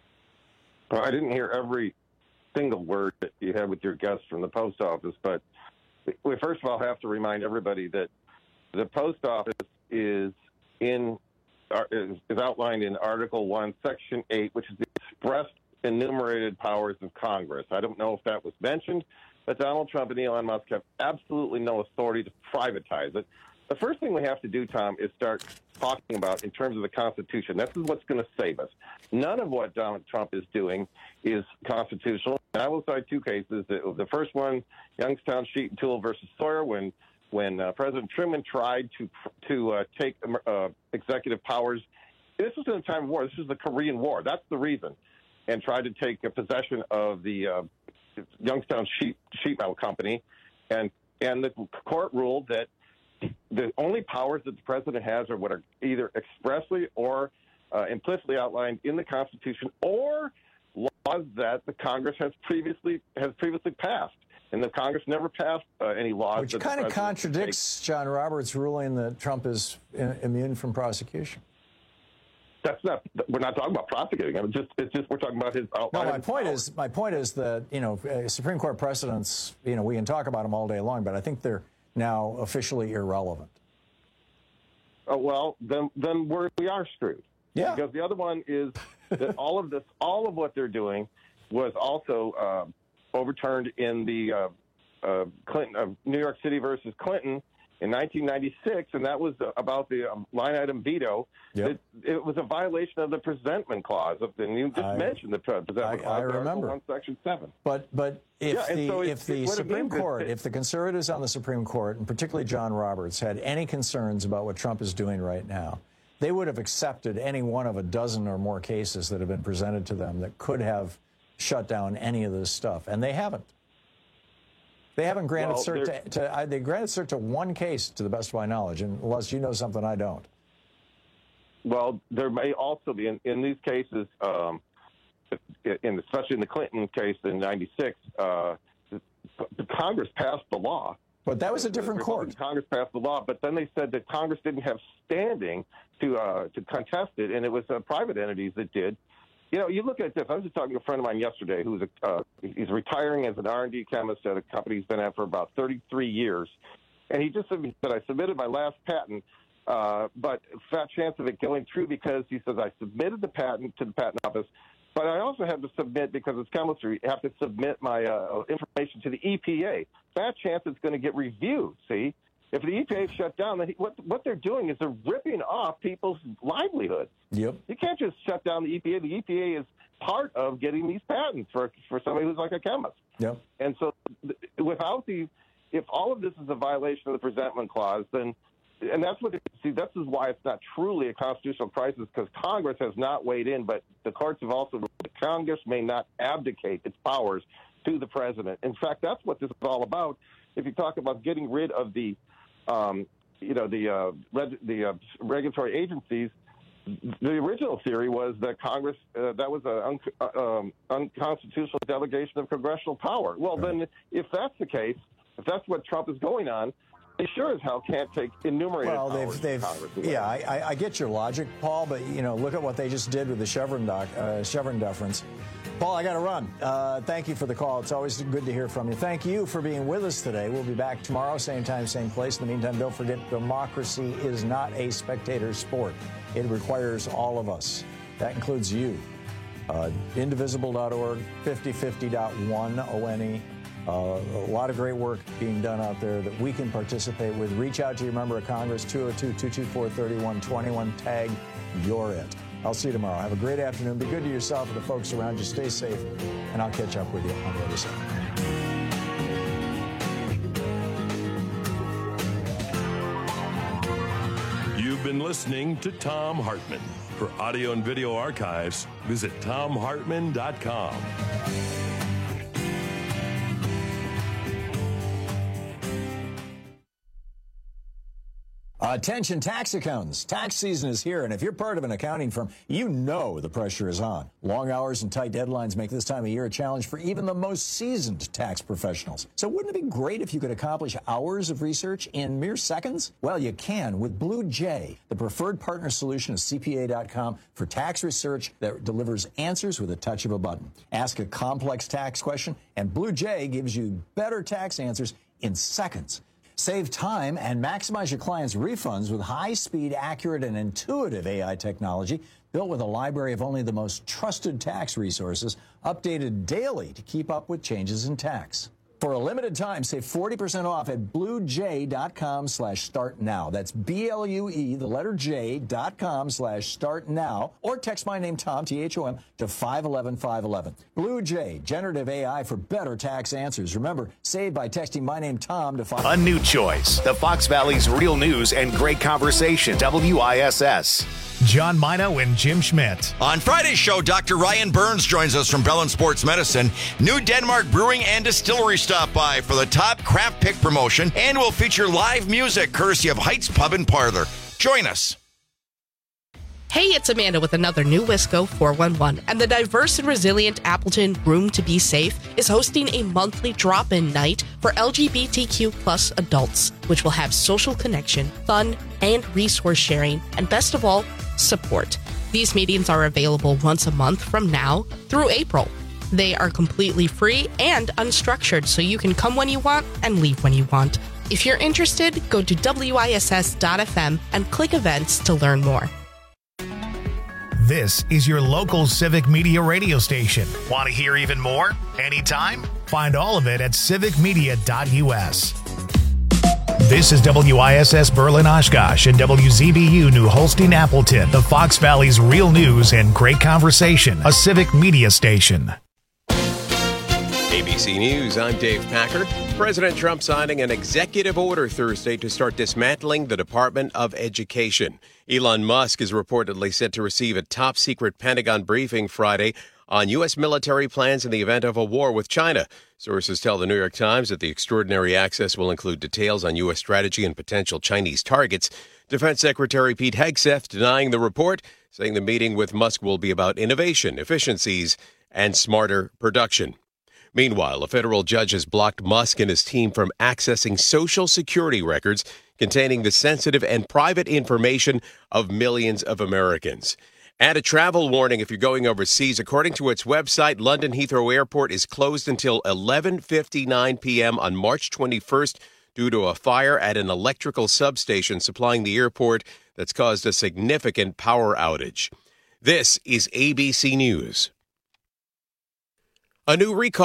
Well, I didn't hear every single word that you had with your guest from the post office, but we first of all have to remind everybody that the post office is in is, is outlined in Article One, Section Eight, which is the express enumerated powers of Congress. I don't know if that was mentioned, but Donald Trump and Elon Musk have absolutely no authority to privatize it. The first thing we have to do, Tom, is start talking about in terms of the Constitution. This is what's going to save us. None of what Donald Trump is doing is constitutional. And I will cite two cases. The, the first one, Youngstown Sheet and Tool versus Sawyer, when when uh, President Truman tried to to uh, take uh, executive powers. This was in a time of war. This is the Korean War. That's the reason. And tried to take a possession of the uh, Youngstown Sheet, sheet Metal Company. And, and the court ruled that the only powers that the president has are what are either expressly or uh, implicitly outlined in the Constitution or laws that the Congress has previously has previously passed. And the Congress never passed uh, any laws. Which kind of contradicts John Roberts' ruling that Trump is in, immune from prosecution. That's not. We're not talking about prosecuting him. It's just. It's just. We're talking about his. No, my point powers. is. My point is that you know Supreme Court precedents. You know we can talk about them all day long, but I think they're now officially irrelevant. Oh, well, then then we're, we are screwed. Yeah. Because the other one is that all of this, all of what they're doing, was also uh, overturned in the uh, uh, Clinton, uh, New York City versus Clinton in nineteen ninety-six, and that was about the um, line item veto. Yep. It, it was a violation of the presentment clause. Of the, and you just I, mentioned the presentment I, clause. I remember. One, Section seven. But but if yeah, the so it, if the it, Supreme Court, it, if the conservatives on the Supreme Court, and particularly John Roberts, had any concerns about what Trump is doing right now, they would have accepted any one of a dozen or more cases that have been presented to them that could have shut down any of this stuff, and they haven't. They haven't granted well, cert to, to uh, they granted cert to one case, to the best of my knowledge, unless you know something I don't. Well, there may also be in, in these cases, um, in, especially in the Clinton case in ninety-six, uh, the, the Congress passed the law. But that was a different court. Congress passed the law, but then they said that Congress didn't have standing to uh, to contest it, and it was uh, private entities that did. You know, you look at this. I was just talking to a friend of mine yesterday who's a, uh, he's retiring as an R and D chemist at a company he's been at for about thirty-three years. And he just said, I submitted my last patent, uh, but fat chance of it going through because he says I submitted the patent to the patent office, but I also have to submit, because it's chemistry, I have to submit my uh, information to the E P A. Fat chance it's going to get reviewed, see? If the E P A is shut down, then what, what they're doing is they're ripping off people's livelihoods. Yep. You can't just shut down the E P A. The E P A is part of getting these patents for for somebody who's like a chemist. Yep. And so without the, if all of this is a violation of the presentment clause, then, and that's what, see, this is why it's not truly a constitutional crisis, because Congress has not weighed in, but the courts have also ruled that Congress may not abdicate its powers to the president. In fact, that's what this is all about. If you talk about getting rid of the, um, you know, the uh, reg- the uh, regulatory agencies, the original theory was that Congress, uh, that was an un- um, unconstitutional delegation of congressional power. Well, right. Then if that's the case, if that's what Trump is going on, they sure as hell can't take enumerated well, powers. They've, they've, yeah, I, I get your logic, Paul, but, you know, look at what they just did with the Chevron, doc, uh, Chevron deference. Paul, I got to run. Uh, thank you for the call. It's always good to hear from you. Thank you for being with us today. We'll be back tomorrow, same time, same place. In the meantime, don't forget, democracy is not a spectator sport. It requires all of us. That includes you. Uh, indivisible dot org, fifty fifty dot one, O N E. Uh, a lot of great work being done out there that we can participate with. Reach out to your member of Congress, two oh two, two two four, three one two one. Tag You're It. I'll see you tomorrow. Have a great afternoon. Be good to yourself and the folks around you. Stay safe, and I'll catch up with you on the other side. You've been listening to Thom Hartmann. For audio and video archives, visit thom hartmann dot com. Attention tax accountants. Tax season is here, and if you're part of an accounting firm, you know the pressure is on. Long hours and tight deadlines make this time of year a challenge for even the most seasoned tax professionals. So wouldn't it be great if you could accomplish hours of research in mere seconds? Well, you can with Blue Jay, the preferred partner solution of C P A dot com for tax research that delivers answers with a touch of a button. Ask a complex tax question, and Blue Jay gives you better tax answers in seconds. Save time and maximize your clients' refunds with high-speed, accurate, and intuitive A I technology built with a library of only the most trusted tax resources, updated daily to keep up with changes in tax. For a limited time, save forty percent off at bluejay.com slash start now. That's B L U E, the letter J, dot com slash start now. Or text my name, Tom, T H O M, to five one one five one one. Blue Jay, generative A I for better tax answers. Remember, save by texting my name, Tom, to five. A new choice. The Fox Valley's real news and great conversation. W I S S. John Mino and Jim Schmidt. On Friday's show, Doctor Ryan Burns joins us from Bellin Sports Medicine. New Denmark Brewing and Distillery stop by for the top craft pick promotion, and will feature live music courtesy of Heights Pub and Parlor. Join us. Hey, it's Amanda with another new Wisco four one one, and the diverse and resilient Appleton Room to Be Safe is hosting a monthly drop-in night for L G B T Q plus adults, which will have social connection, fun, and resource sharing, and best of all, support. These meetings are available once a month from now through April. They are completely free and unstructured, so you can come when you want and leave when you want. If you're interested, go to W I S S dot F M and click events to learn more. This is your local civic media radio station. Want to hear even more? Anytime? Find all of it at civic media dot U S. This is W I S S Berlin Oshkosh and W Z B U New Holstein Appleton, the Fox Valley's real news and great conversation, a civic media station. A B C News, I'm Dave Packer. President Trump signing an executive order Thursday to start dismantling the Department of Education. Elon Musk is reportedly set to receive a top-secret Pentagon briefing Friday on U S military plans in the event of a war with China. Sources tell the New York Times that the extraordinary access will include details on U S strategy and potential Chinese targets. Defense Secretary Pete Hegseth denying the report, saying the meeting with Musk will be about innovation, efficiencies, and smarter production. Meanwhile, a federal judge has blocked Musk and his team from accessing Social Security records containing the sensitive and private information of millions of Americans. And a travel warning if you're going overseas. According to its website, London Heathrow Airport is closed until eleven fifty-nine p.m. on March twenty-first due to a fire at an electrical substation supplying the airport that's caused a significant power outage. This is A B C News. A new recall